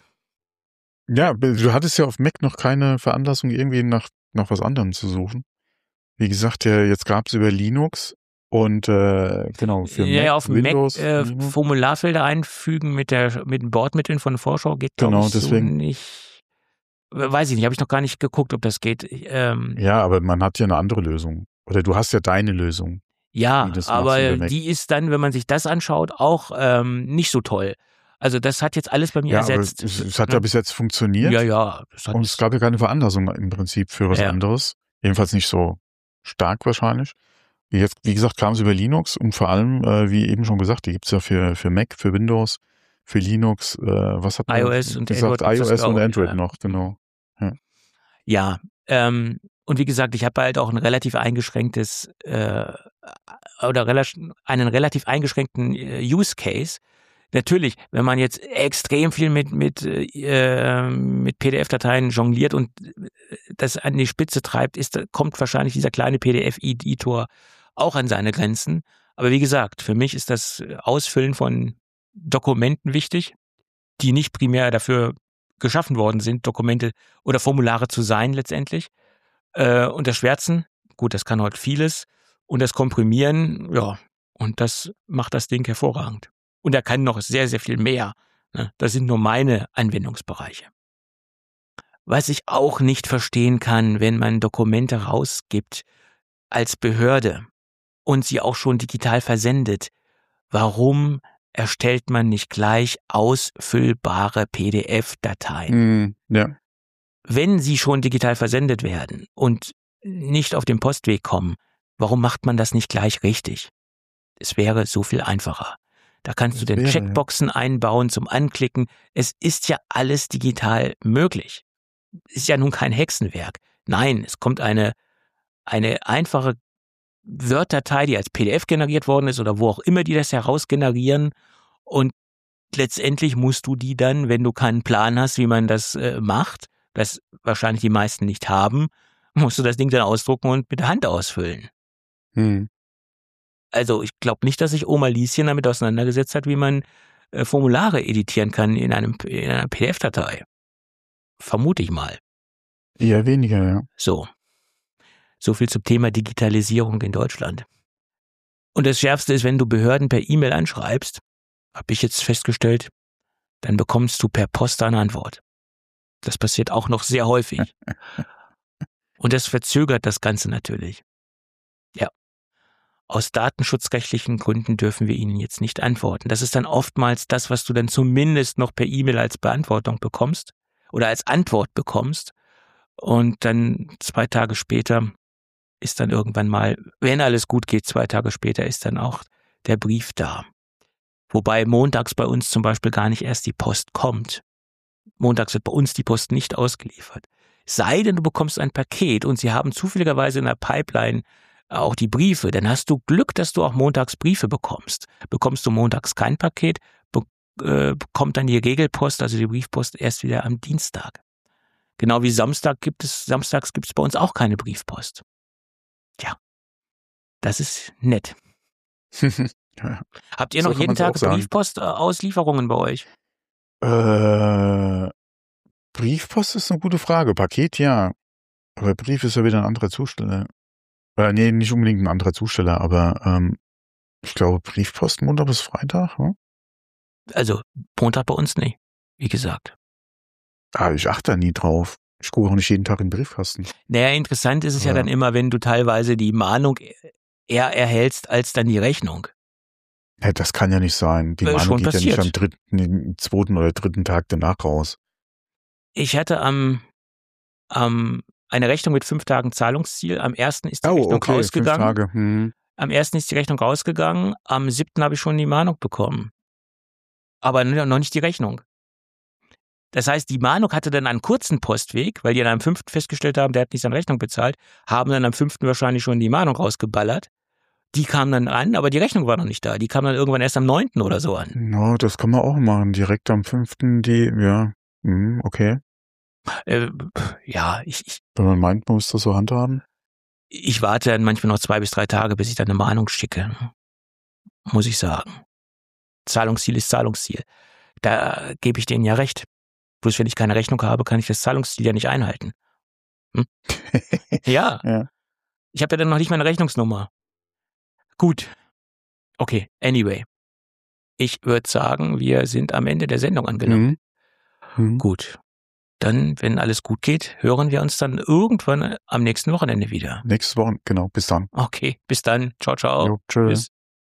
Ja, du hattest ja auf Mac noch keine Veranlassung, irgendwie nach, nach was anderem zu suchen. Wie gesagt, ja, jetzt gab es über Linux und äh, genau, für ja, Mac, auf Windows. Mac äh, Formularfelder einfügen mit der mit den Bordmitteln von Vorschau geht, glaube genau, ich, so deswegen. nicht. Weiß ich nicht, habe ich noch gar nicht geguckt, ob das geht. Ähm, ja, aber man hat ja eine andere Lösung. Oder du hast ja deine Lösung. Ja, aber die ist dann, wenn man sich das anschaut, auch ähm, nicht so toll. Also das hat jetzt alles bei mir ja, ersetzt. Aber es, es hat ja bis jetzt funktioniert. Ja, ja. Das hat und es gab ja keine Veranlassung im Prinzip für was ja. anderes. Jedenfalls nicht so stark wahrscheinlich. Jetzt, wie gesagt, kam es über Linux und vor allem, äh, wie eben schon gesagt, die gibt's ja für, für Mac, für Windows, für Linux, äh, was hat man iOS und gesagt? Android iOS und auch, Android ja. noch, genau. Ja, ja ähm, und wie gesagt, ich habe halt auch ein relativ eingeschränktes äh, oder rela- einen relativ eingeschränkten äh, Use Case. Natürlich, wenn man jetzt extrem viel mit mit äh, mit P D F-Dateien jongliert und das an die Spitze treibt, ist, kommt wahrscheinlich dieser kleine P D F-Editor auch an seine Grenzen. Aber wie gesagt, für mich ist das Ausfüllen von Dokumenten wichtig, die nicht primär dafür geschaffen worden sind, Dokumente oder Formulare zu sein letztendlich. Äh, und das Schwärzen, gut, das kann heute vieles. Und das Komprimieren, ja, und das macht das Ding hervorragend. Und er kann noch sehr, sehr viel mehr. Das sind nur meine Anwendungsbereiche. Was ich auch nicht verstehen kann, wenn man Dokumente rausgibt als Behörde und sie auch schon digital versendet, warum erstellt man nicht gleich ausfüllbare P D F-Dateien? Mm, ja. Wenn sie schon digital versendet werden und nicht auf dem Postweg kommen, warum macht man das nicht gleich richtig? Es wäre so viel einfacher. Da kannst du den Checkboxen einbauen zum Anklicken. Es ist ja alles digital möglich. Ist ja nun kein Hexenwerk. Nein, es kommt eine, eine einfache Word-Datei, die als P D F generiert worden ist oder wo auch immer die das herausgenerieren. Und letztendlich musst du die dann, wenn du keinen Plan hast, wie man das äh, macht, das wahrscheinlich die meisten nicht haben, musst du das Ding dann ausdrucken und mit der Hand ausfüllen. Hm. Also ich glaube nicht, dass sich Oma Lieschen damit auseinandergesetzt hat, wie man äh, Formulare editieren kann in einem in einer P D F-Datei. Vermute ich mal. Eher weniger, ja. So. So viel zum Thema Digitalisierung in Deutschland. Und das Schärfste ist, wenn du Behörden per E-Mail anschreibst, habe ich jetzt festgestellt, dann bekommst du per Post eine Antwort. Das passiert auch noch sehr häufig. Und das verzögert das Ganze natürlich. Ja. Aus datenschutzrechtlichen Gründen dürfen wir Ihnen jetzt nicht antworten. Das ist dann oftmals das, was du dann zumindest noch per E-Mail als Beantwortung bekommst oder als Antwort bekommst. Und dann zwei Tage später ist dann irgendwann mal, wenn alles gut geht, zwei Tage später ist dann auch der Brief da. Wobei montags bei uns zum Beispiel gar nicht erst die Post kommt. Montags wird bei uns die Post nicht ausgeliefert. Sei denn, du bekommst ein Paket und sie haben zufälligerweise in der Pipeline auch die Briefe, dann hast du Glück, dass du auch montags Briefe bekommst. Bekommst du montags kein Paket, be- äh, bekommt dann die Regelpost, also die Briefpost, erst wieder am Dienstag. Genau wie Samstag gibt es, samstags gibt es bei uns auch keine Briefpost. Tja, das ist nett. Ja. Habt ihr So noch kann jeden man's Tag auch sagen. Briefpost-Auslieferungen bei euch? Äh, Briefpost ist eine gute Frage. Paket, ja. Aber Brief ist ja wieder ein anderer Zusteller. Äh, nee, nicht unbedingt ein anderer Zusteller, aber ähm, ich glaube Briefpost Montag bis Freitag, hm? Also Montag bei uns nicht, wie gesagt. Ah, ich achte da nie drauf. Ich gucke auch nicht jeden Tag in den Briefkasten. Naja, interessant ist es ja, Ja. dann immer, wenn du teilweise die Mahnung eher erhältst als dann die Rechnung. Ja, das kann ja nicht sein. Die Äh, Mahnung schon geht ja nicht passiert. am dritten, zweiten oder dritten Tag danach raus. Ich hatte am, am eine Rechnung mit fünf Tagen Zahlungsziel. Am ersten ist die Oh, Rechnung okay, fünf rausgegangen. Tage. Hm. Am ersten ist die Rechnung rausgegangen. Am siebten habe ich schon die Mahnung bekommen. Aber noch nicht die Rechnung. Das heißt, die Mahnung hatte dann einen kurzen Postweg, weil die dann am fünften festgestellt haben, der hat nicht seine Rechnung bezahlt, haben dann am fünften wahrscheinlich schon die Mahnung rausgeballert. Die kam dann an, aber die Rechnung war noch nicht da. Die kam dann irgendwann erst am neunten oder so an. No, das kann man auch machen. Direkt am fünften die, ja, hm, okay. Äh, ja, ich, ich, Wenn man meint, man muss das so handhaben. ich warte dann manchmal noch zwei bis drei Tage, bis ich dann eine Mahnung schicke. Muss ich sagen. Zahlungsziel ist Zahlungsziel. Da gebe ich denen ja recht. Bloß wenn ich keine Rechnung habe, kann ich das Zahlungsziel ja nicht einhalten. Hm? Ja. Ja. Ich habe ja dann noch nicht meine Rechnungsnummer. Gut. Okay, anyway. Ich würde sagen, wir sind am Ende der Sendung angelangt. Mhm. Mhm. Gut. Dann, wenn alles gut geht, hören wir uns dann irgendwann am nächsten Wochenende wieder. Nächstes Wochen, genau. Bis dann. Okay, bis dann. Ciao, ciao. Jo, tschö. Tschüss.